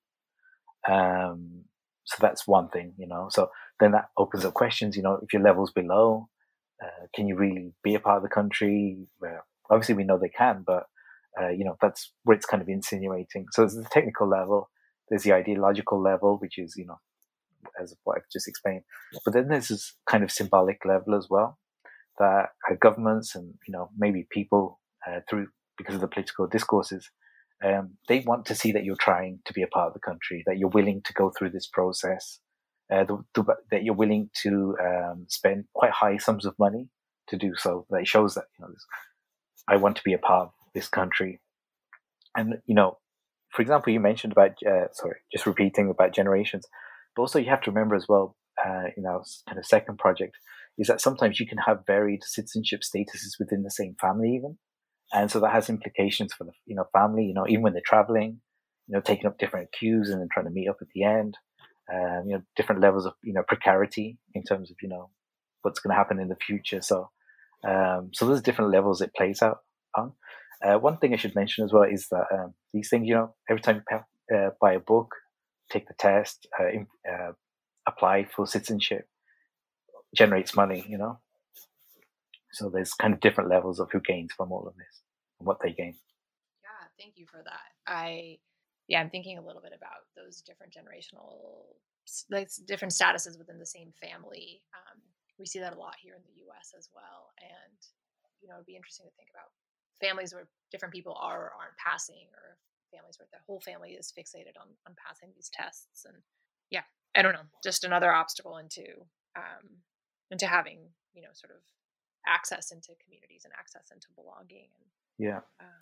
Um, so that's one thing, you know. So then that opens up questions, you know, if your level's below, uh, can you really be a part of the country? Well, obviously we know they can, but, uh, you know, that's where it's kind of insinuating. So there's the technical level, there's the ideological level, which is, you know, as what I've just explained. But then there's this kind of symbolic level as well, that uh, governments and, you know, maybe people uh, through, because of the political discourses, um, they want to see that you're trying to be a part of the country, that you're willing to go through this process, uh, the, the, that you're willing to um, spend quite high sums of money to do so. That shows that, you know, this, I want to be a part of this country. And, you know, for example, you mentioned about, uh, sorry, just repeating about generations, but also you have to remember as well, uh, you know, kind of second project, is that sometimes you can have varied citizenship statuses within the same family even. And so that has implications for the, you know, family, you know, even when they're traveling, you know, taking up different queues and then trying to meet up at the end, um, you know, different levels of, you know, precarity in terms of, you know, what's going to happen in the future. So, um, so there's different levels it plays out on. Uh, one thing I should mention as well is that um, these things, you know, every time you uh, buy a book, take the test, uh, uh, apply for citizenship, generates money, you know. So there's kind of different levels of who gains from all of this and what they gain. Yeah, thank you for that. I, yeah, I'm thinking a little bit about those different generational, like different statuses within the same family. Um, we see that a lot here in the U S as well. And, you know, it'd be interesting to think about families where different people are or aren't passing, or families where the whole family is fixated on, on passing these tests. And yeah, I don't know, just another obstacle into, um, into having, you know, sort of access into communities and access into belonging. And, Yeah.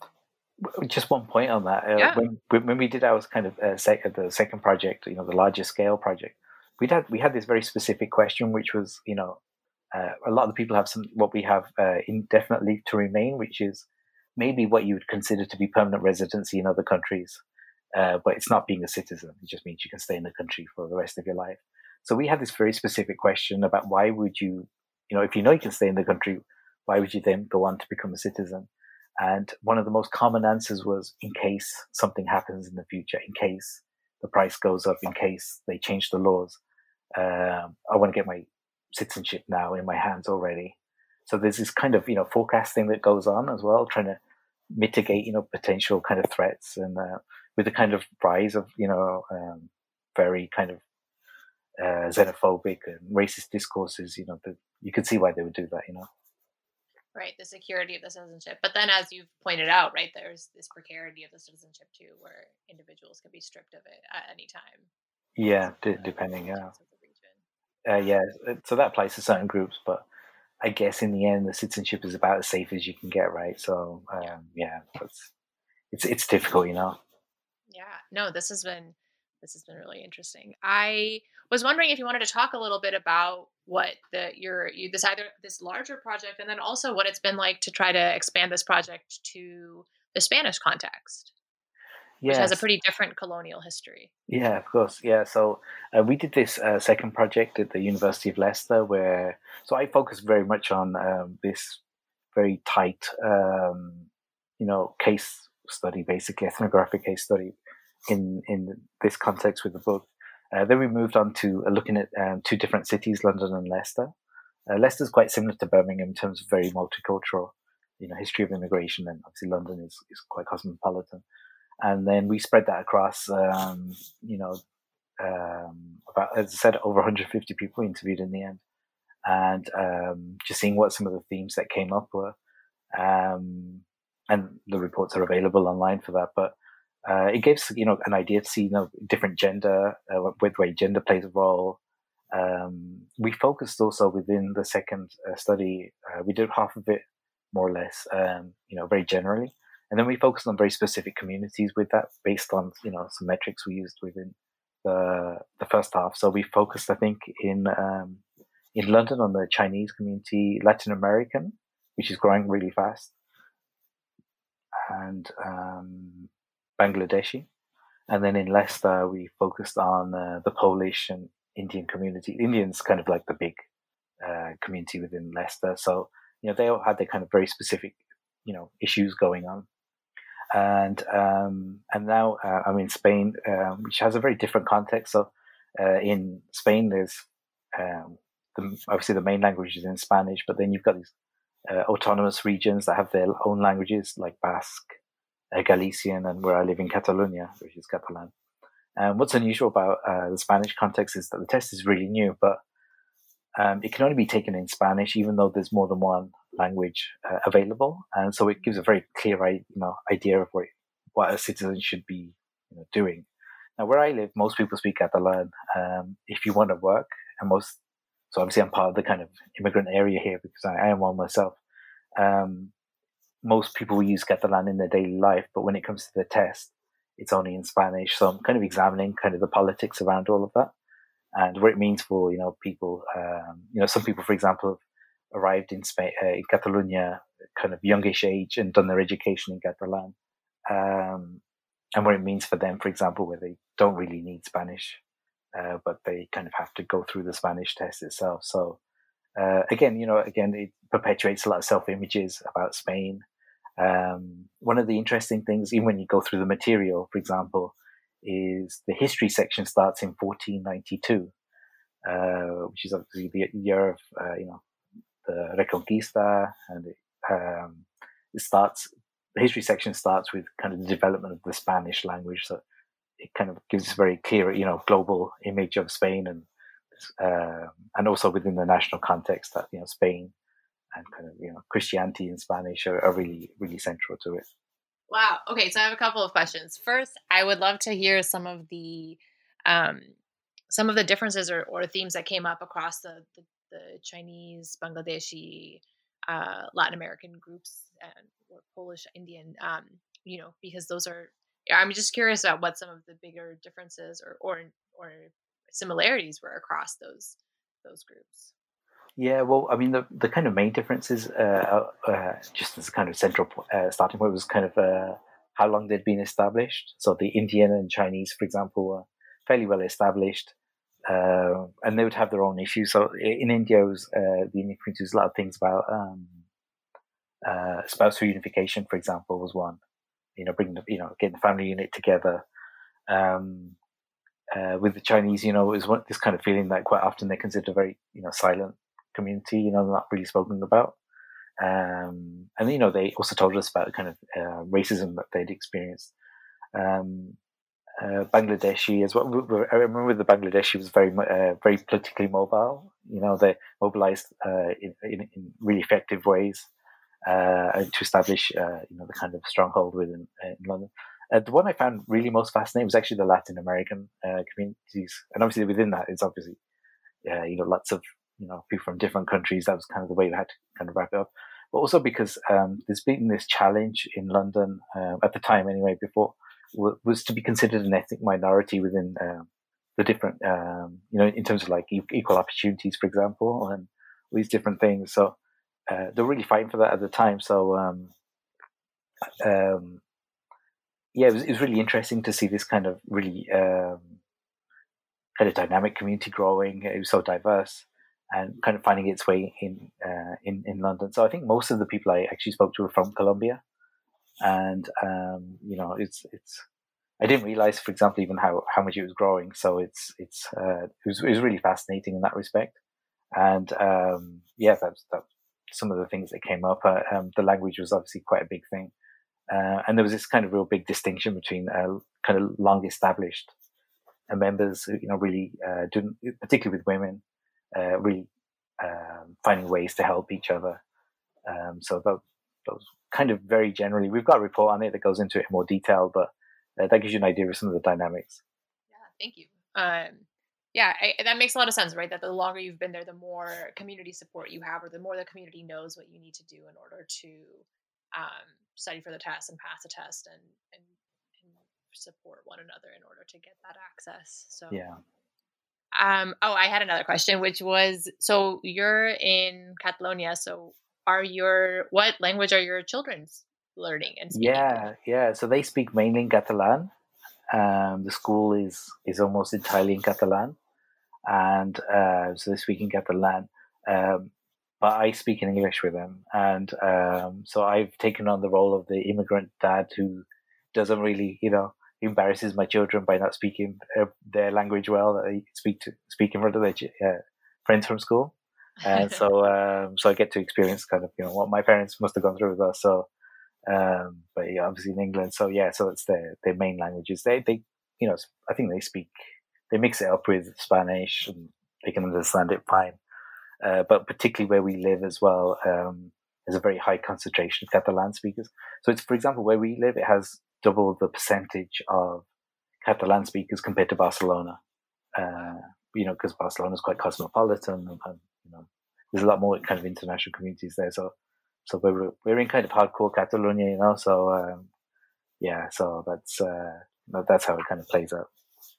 um, Just one point on that. Uh, yeah. when when we did our kind of uh, sec- the second project, you know, the larger scale project, we had we had this very specific question, which was, you know, uh, a lot of the people have some what we have uh, indefinite leave to remain, which is maybe what you would consider to be permanent residency in other countries, uh, but it's not being a citizen. It just means you can stay in the country for the rest of your life. So we had this very specific question about why would you, you know, if you know you can stay in the country, why would you then go on to become a citizen? And one of the most common answers was in case something happens in the future, in case the price goes up, in case they change the laws. Um, I want to get my citizenship now in my hands already. So there's this kind of, you know, forecasting that goes on as well, trying to mitigate, you know, potential kind of threats. And uh, with the kind of rise of, you know, um, very kind of uh, xenophobic and racist discourses, you know, the, you could see why they would do that, you know. Right, the security of the citizenship. But then, as you've pointed out, right, there's this precarity of the citizenship too, where individuals can be stripped of it at any time. Yeah, d- depending, yeah. Of the region. Uh, yeah, so that applies to certain groups, but I guess in the end, the citizenship is about as safe as you can get, right? So, um, yeah, yeah it's, it's it's difficult, you know. Yeah, no, this has been this has been really interesting. I was wondering if you wanted to talk a little bit about what the your you this either this larger project, and then also what it's been like to try to expand this project to the Spanish context, which has a Yes, pretty different colonial history. yeah, of course, yeah. So uh, we did this uh, second project at the University of Leicester, where so I focused very much on um, this very tight, um, you know, case study, basically ethnographic case study in in this context with the book. Uh, then we moved on to uh, looking at um, two different cities, London and Leicester. Uh, Leicester's quite similar to Birmingham in terms of very multicultural, you know, history of immigration, and obviously London is, is quite cosmopolitan. And then we spread that across, um, you know, um, about, as I said, over one hundred fifty people interviewed in the end, and um, just seeing what some of the themes that came up were. Um, and the reports are available online for that. But uh, it gives, you know, an idea to see, you know, different gender, uh, with way gender plays a role. Um, we focused also within the second uh, study. Uh, we did half of it more or less, um, you know, very generally, and then we focused on very specific communities with that, based on, you know, some metrics we used within the the first half. So we focused, I think, in um, in London on the Chinese community, Latin American, which is growing really fast, and um, Bangladeshi. And then in Leicester, we focused on uh, the Polish and Indian community. Indians kind of like the big uh, community within Leicester. So, you know, they all had their kind of very specific, you know, issues going on. And um, and now uh, I'm in Spain, um, which has a very different context. So uh, in Spain, there's um, the, obviously the main language is in Spanish, but then you've got these uh, autonomous regions that have their own languages, like Basque, uh, Galician, and where I live in Catalonia, which is Catalan. And what's unusual about uh, the Spanish context is that the test is really new, but um, it can only be taken in Spanish, even though there's more than one language uh, available. And so it gives a very clear, you know, idea of what, what a citizen should be, you know, doing. Now, where I live, most people speak Catalan. Um, if you want to work, and most, so obviously I'm part of the kind of immigrant area here because I, I am one myself. Um, most people will use Catalan in their daily life, but when it comes to the test, it's only in Spanish. So I'm kind of examining kind of the politics around all of that and what it means for, you know, people. Um, you know, some people, for example, arrived in Spain, uh, in Catalonia, kind of youngish age, and done their education in Catalan, um, and what it means for them, for example, where they don't really need Spanish, uh, but they kind of have to go through the Spanish test itself. So uh, again, you know, again, it perpetuates a lot of self-images about Spain. Um, one of the interesting things, even when you go through the material, for example, is the history section starts in fourteen ninety-two. uh, which is obviously the year of uh, you know the Reconquista, and it, um, it starts. The history section starts with kind of the development of the Spanish language, so it kind of gives a very clear, you know, global image of Spain, and uh, and also within the national context that you know Spain and kind of you know Christianity in Spanish are, are really really central to it. Wow. Okay, so I have a couple of questions. First, I would love to hear some of the um, some of the differences or, or themes that came up across the the, the Chinese, Bangladeshi, uh, Latin American groups, and or Polish, Indian. Um, you know, because those are. I'm just curious about what some of the bigger differences or or or similarities were across those those groups. Yeah, well, I mean, the, the kind of main difference is uh, uh, just as a kind of central uh, starting point was kind of uh, how long they'd been established. So the Indian and Chinese, for example, were fairly well established, uh, and they would have their own issues. So in India, it was, uh, the Indian community was a lot of things about um, uh, spousal unification, for example, was one. You know, bringing the, you know, getting the family unit together. Um, uh, with the Chinese, you know, it was one, this kind of feeling that quite often they're considered a very, you know, silent community, you know, not really spoken about. Um, and, you know, they also told us about kind of uh, racism that they'd experienced. Um, uh, Bangladeshi as well. I remember the Bangladeshi was very, uh, very politically mobile. You know, they mobilized uh, in, in, in really effective ways uh, to establish, uh, you know, the kind of stronghold within in London. Uh, the one I found really most fascinating was actually the Latin American uh, communities, and obviously within that, it's obviously, uh, you know, lots of you know people from different countries. That was kind of the way they had to kind of wrap it up. But also because um, there's been this challenge in London uh, at the time, anyway, before w- was to be considered an ethnic minority within uh, the different, um, you know, in terms of like e- equal opportunities, for example, and all these different things. So uh, they're really fighting for that at the time. So. Um, um, yeah, it was, it was really interesting to see this kind of really um, kind of dynamic community growing. It was so diverse and kind of finding its way in uh, in in London. So I think most of the people I actually spoke to were from Colombia, and um, you know, it's it's. I didn't realize, for example, even how, how much it was growing. So it's it's uh, it was it was really fascinating in that respect. And um, yeah, that's that. Some of the things that came up. Uh, um, the language was obviously quite a big thing. Uh, and there was this kind of real big distinction between uh, kind of long established uh, members who, you know, really uh, doing, particularly with women, uh, really um, finding ways to help each other. Um, so that, that was kind of very generally, we've got a report on it that goes into it in more detail, but uh, that gives you an idea of some of the dynamics. Yeah, thank you. Um, yeah, I, that makes a lot of sense, right? That the longer you've been there, the more community support you have, or the more the community knows what you need to do in order to um, study for the test and pass the test, and, and and support one another in order to get that access. So Yeah. Um, oh, I had another question, which was, so you're in Catalonia. So are your, what language are your children's learning and speaking? Yeah, yeah. So they speak mainly in Catalan. Um, the school is is almost entirely in Catalan, and uh, so they speak in Catalan. Um, but I speak in English with them, and um, so I've taken on the role of the immigrant dad who doesn't really, you know, embarrasses my children by not speaking uh, their language well. They speak to speak in front of their uh, friends from school, and so um, so I get to experience kind of you know what my parents must have gone through with us. So, um, but yeah, obviously in England, so yeah, so it's their their main languages. They they you know I think they speak they mix it up with Spanish and they can understand it fine. Uh, but particularly where we live as well, um, there's a very high concentration of Catalan speakers. So it's, for example, where we live, it has double the percentage of Catalan speakers compared to Barcelona. Uh, you know, because Barcelona is quite cosmopolitan, and, and you know, there's a lot more kind of international communities there. So, so we're we're in kind of hardcore Catalonia, you know. So um, yeah, so that's uh, that's how it kind of plays out.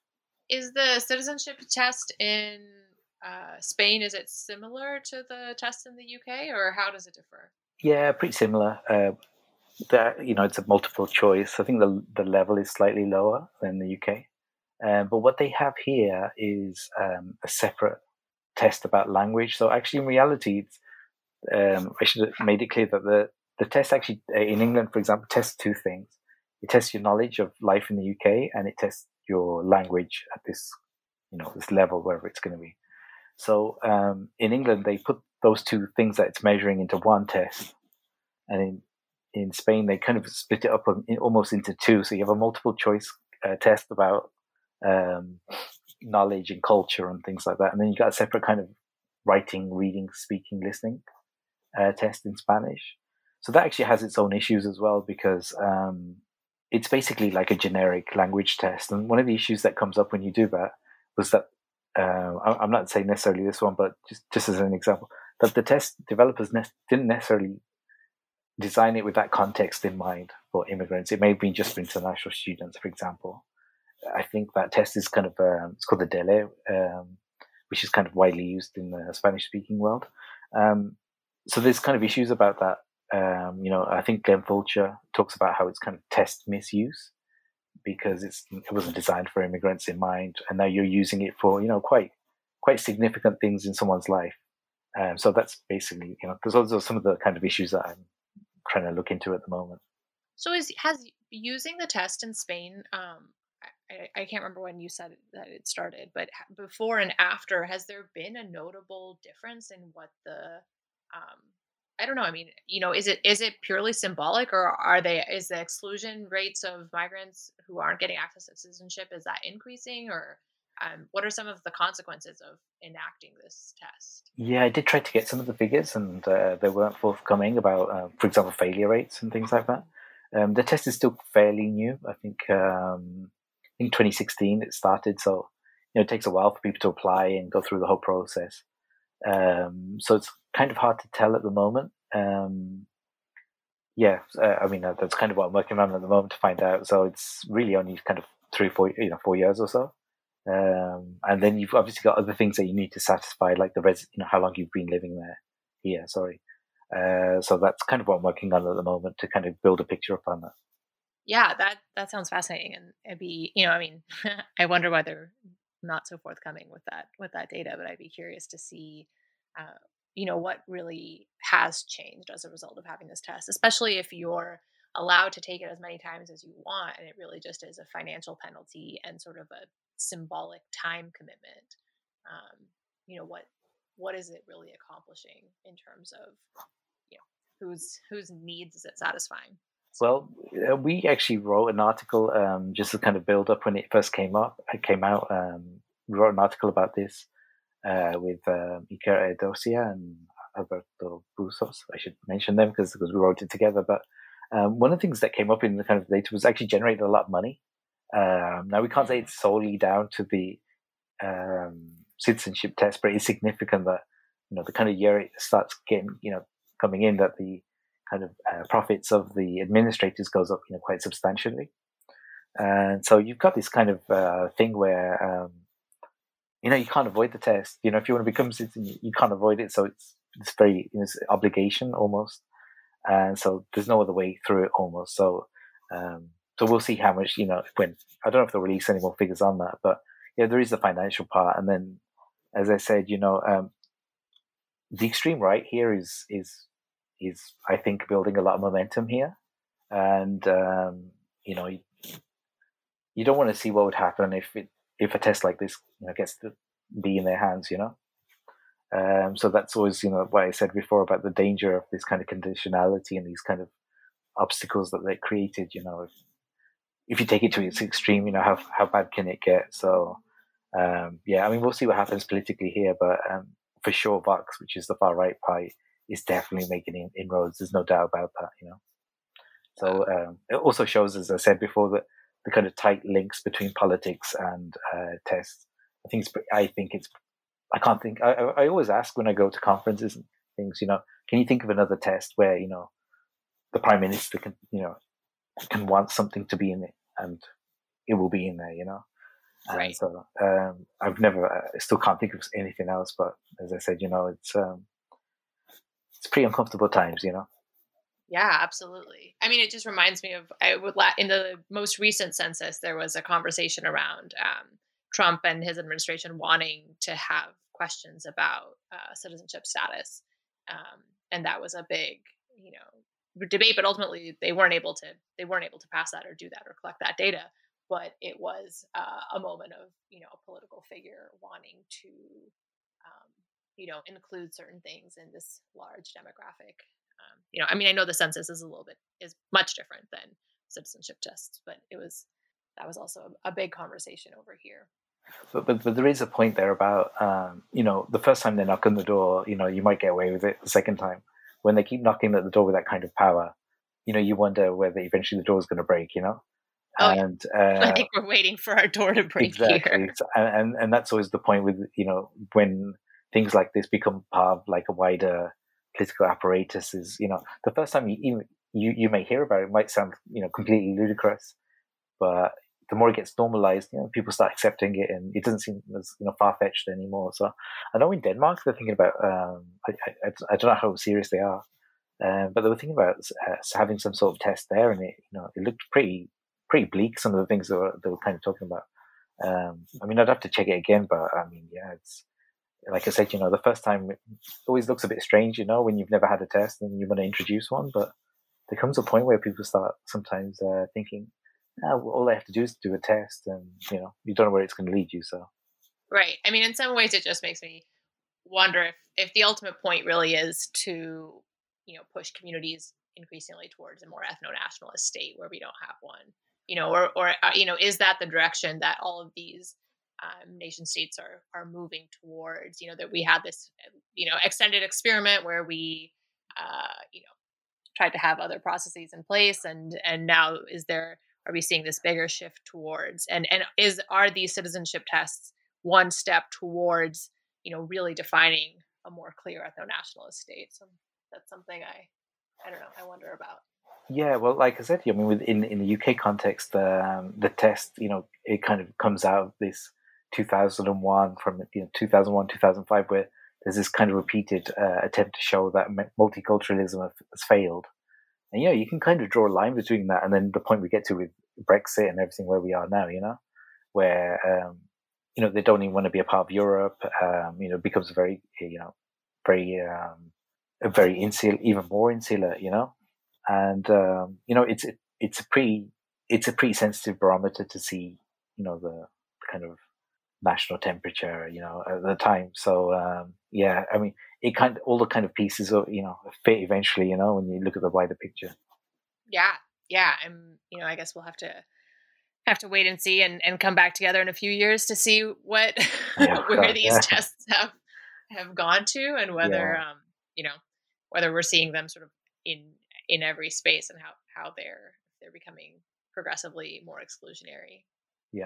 Is the citizenship test in uh, Spain, is it similar to the test in the U K, or how does it differ? Yeah, pretty similar. Uh, that you know, it's a multiple choice. I think the the level is slightly lower than the U K. Um, but what they have here is um, a separate test about language. So actually, in reality, it's, um, I should have made it clear that the the test actually uh, in England, for example, tests two things. It tests your knowledge of life in the U K, and it tests your language at this, you know, this level, wherever it's going to be. So um, in England, they put those two things that it's measuring into one test, and in in Spain they kind of split it up in, almost into two. So you have a multiple choice uh, test about um, knowledge and culture and things like that, and then you got a separate kind of writing, reading, speaking, listening uh, test in Spanish. So that actually has its own issues as well, because um, it's basically like a generic language test. And one of the issues that comes up when you do that was that uh, I'm not saying necessarily this one, but just, just as an example, that the test developers ne- didn't necessarily design it with that context in mind for immigrants. It may have been just for international students, for example. I think that test is kind of, um, it's called the D E L E, um, which is kind of widely used in the Spanish-speaking world. Um, so there's kind of issues about that. Um, you know, I think Glenn Fulcher talks about how it's kind of test misuse, because it's it wasn't designed for immigrants in mind, and now you're using it for, you know, quite quite significant things in someone's life. Um, so that's basically, you know, because those are some of the kind of issues that I'm trying to look into at the moment. So is has using the test in Spain? Um, I, I can't remember when you said that it started, but before and after, has there been a notable difference in what the um, I don't know. I mean, you know, is it is it purely symbolic, or are they is the exclusion rates of migrants who aren't getting access to citizenship, is that increasing, or um, what are some of the consequences of enacting this test? Yeah, I did try to get some of the figures, and uh, they weren't forthcoming about, uh, for example, failure rates and things like that. Um, the test is still fairly new. I think um, I think twenty sixteen it started, so you know it takes a while for people to apply and go through the whole process. Um, so it's kind of hard to tell at the moment. Um, yeah, uh, I mean uh, that's kind of what I'm working on at the moment to find out. So it's really only kind of three, four, you know, four years or so. Um, and then you've obviously got other things that you need to satisfy, like the res, you know, how long you've been living there. Here, sorry. Uh, so that's kind of what I'm working on at the moment to kind of build a picture upon that. Yeah, that that sounds fascinating, and it'd be, you know, I mean, I wonder why they're not so forthcoming with that with that data, but I'd be curious to see, uh, you know, what really has changed as a result of having this test, especially if you're allowed to take it as many times as you want, and it really just is a financial penalty and sort of a symbolic time commitment. Um, you know, what what is it really accomplishing in terms of, you know, whose whose needs is it satisfying? Well, uh, we actually wrote an article um, just to kind of build up when it first came up. It came out. Um, we wrote an article about this uh, with um, Iker Edosia and Alberto Busos. I should mention them because because we wrote it together. But um, one of the things that came up in the kind of data was actually generated a lot of money. Um, now we can't say it's solely down to the um, citizenship test, but it's significant that, you know, the kind of year it starts getting, you know, coming in, that the kind of uh, profits of the administrators goes up, you know, quite substantially. And so you've got this kind of uh, thing where, um, you know, you can't avoid the test. You know, if you want to become a citizen, you, you can't avoid it. So it's it's very, you know, it's obligation almost, and so there's no other way through it almost. So um, so we'll see how much, you know, when, I don't know if they'll release any more figures on that, but yeah, there is the financial part, and then as I said, you know, um, the extreme right here is is is I think building a lot of momentum here, and um, you know, you, you don't want to see what would happen if it if a test like this, you know, gets to be in their hands, you know. Um, so that's always, you know, what I said before about the danger of this kind of conditionality and these kind of obstacles that they created. You know, if, if you take it to its extreme, you know, how how bad can it get? So um, yeah, I mean, we'll see what happens politically here, but um, for sure, Vox, which is the far right party, is definitely making in, inroads. There's no doubt about that, you know. So um, it also shows, as I said before, that the kind of tight links between politics and uh, tests. I think it's. I think it's. I can't think. I, I always ask when I go to conferences and things. You know, can you think of another test where, you know, the prime minister can, you know, can want something to be in it and it will be in there. You know. And Right. so um, I've never. I still can't think of anything else. But as I said, you know, it's um, it's pretty uncomfortable times. You know. Yeah, absolutely. I mean, it just reminds me of, I would la- in the most recent census, there was a conversation around um, Trump and his administration wanting to have questions about uh, citizenship status, um, and that was a big, you know, debate. But ultimately, they weren't able to they weren't able to pass that or do that or collect that data. But it was uh, a moment of, you know, a political figure wanting to um, you know, include certain things in this large demographic. Um, you know, I mean, I know the census is a little bit is much different than citizenship tests, but it was that was also a, a big conversation over here. But, but but there is a point there about um, you know, the first time they knock on the door, you know, you might get away with it. The second time, when they keep knocking at the door with that kind of power, you know, you wonder whether eventually the door is going to break. You know, Oh, and yeah. I uh, think we're waiting for our door to break exactly, here. So- and, and and that's always the point with, you know, when things like this become part of like a wider political apparatus. Is, you know, the first time you even you you may hear about it, it might sound, you know, completely ludicrous, but the more it gets normalized, you know, people start accepting it, and it doesn't seem as, you know, far fetched anymore. So I know in Denmark they're thinking about. Um, I, I, I don't know how serious they are, um, but they were thinking about uh, having some sort of test there, and it, you know, it looked pretty pretty bleak. Some of the things they were they were kind of talking about. Um, I mean, I'd have to check it again, but I mean, yeah, it's like I said, you know, the first time it always looks a bit strange, you know, when you've never had a test and you want to introduce one, but there comes a point where people start sometimes uh, thinking, oh, well, all I have to do is do a test, and, you know, you don't know where it's going to lead you. So Right. I mean, in some ways, it just makes me wonder if if the ultimate point really is to, you know, push communities increasingly towards a more ethno-nationalist state where we don't have one, you know, or or uh, you know, is that the direction that all of these um, nation states are are moving towards? You know, that we had this, you know, extended experiment where we, uh, you know, tried to have other processes in place, and and now is there are we seeing this bigger shift towards, and and is are these citizenship tests one step towards, you know, really defining a more clear ethno-nationalist state? So that's something I I don't know, I wonder about. yeah, well, like I said, I mean, within in the U K context, um, the test, you know, it kind of comes out of this two thousand one, from, you know, two thousand one, two thousand five, where there's this kind of repeated uh, attempt to show that multiculturalism has failed. And, you know, you can kind of draw a line between that and then the point we get to with Brexit and everything where we are now, you know, where, um, you know, they don't even want to be a part of Europe. Um, you know, it becomes very, you know, very, um, very insular, even more insular, you know. And, um, you know, it's, it, it's a pretty, it's a pretty sensitive barometer to see, you know, the, the kind of national temperature, you know, at the time. So, um, yeah, I mean, it kind of, all the kind of pieces of, you know, fit eventually, you know, when you look at the wider picture. Yeah, yeah. I'm, you know, I guess we'll have to have to wait and see, and, and come back together in a few years to see what Yeah, where God, these yeah, tests have have gone to, and whether yeah, um you know, whether we're seeing them sort of in in every space, and how how they're they're becoming progressively more exclusionary. yeah,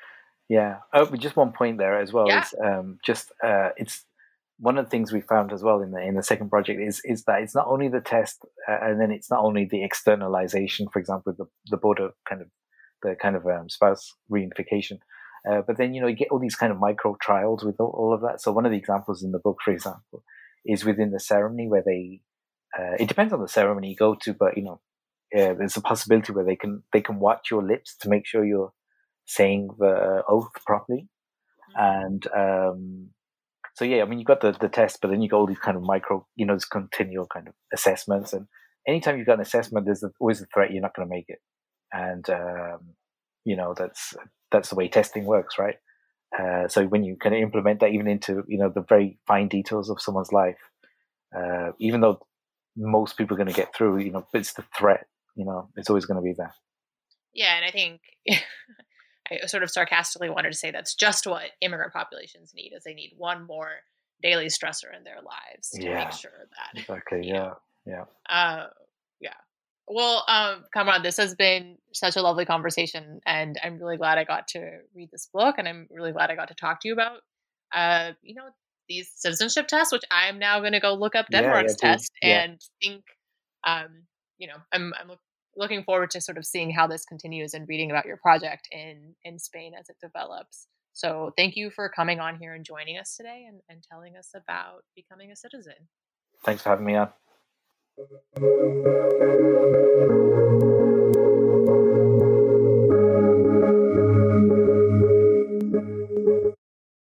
yeah. Oh, but just one point there as well Yeah. is, um, just uh, it's one of the things we found as well in the in the second project is is that it's not only the test, uh, and then it's not only the externalization, for example, the the border kind of the kind of um, spouse reunification, uh, but then, you know, you get all these kind of micro trials with all, all of that. So one of the examples in the book, for example, is within the ceremony where they, uh, it depends on the ceremony you go to, but, you know, uh, there's a possibility where they can they can watch your lips to make sure you're saying the oath properly. Mm. And um, so, yeah, I mean, you got the, the test, but then you got all these kind of micro, you know, this continual kind of assessments. And anytime you've got an assessment, there's always a threat you're not going to make it. And, um, you know, that's that's the way testing works, right? Uh, so when you kind of implement that even into, you know, the very fine details of someone's life, uh, even though most people are going to get through, you know, it's the threat, you know, it's always going to be there. Yeah, and I think I sort of sarcastically wanted to say that's just what immigrant populations need, is they need one more daily stressor in their lives to make Yeah, sure that, exactly. you know, Yeah, yeah. uh, yeah. Well, um, Kamran, this has been such a lovely conversation, and I'm really glad I got to read this book, and I'm really glad I got to talk to you about, uh, you know, these citizenship tests, which I'm now going to go look up Yeah, yeah, Denmark's do. test Yeah. and think, um, you know, I'm I'm look, looking forward to sort of seeing how this continues and reading about your project in in Spain as it develops. So, thank you for coming on here and joining us today, and, and telling us about becoming a citizen. Thanks for having me on.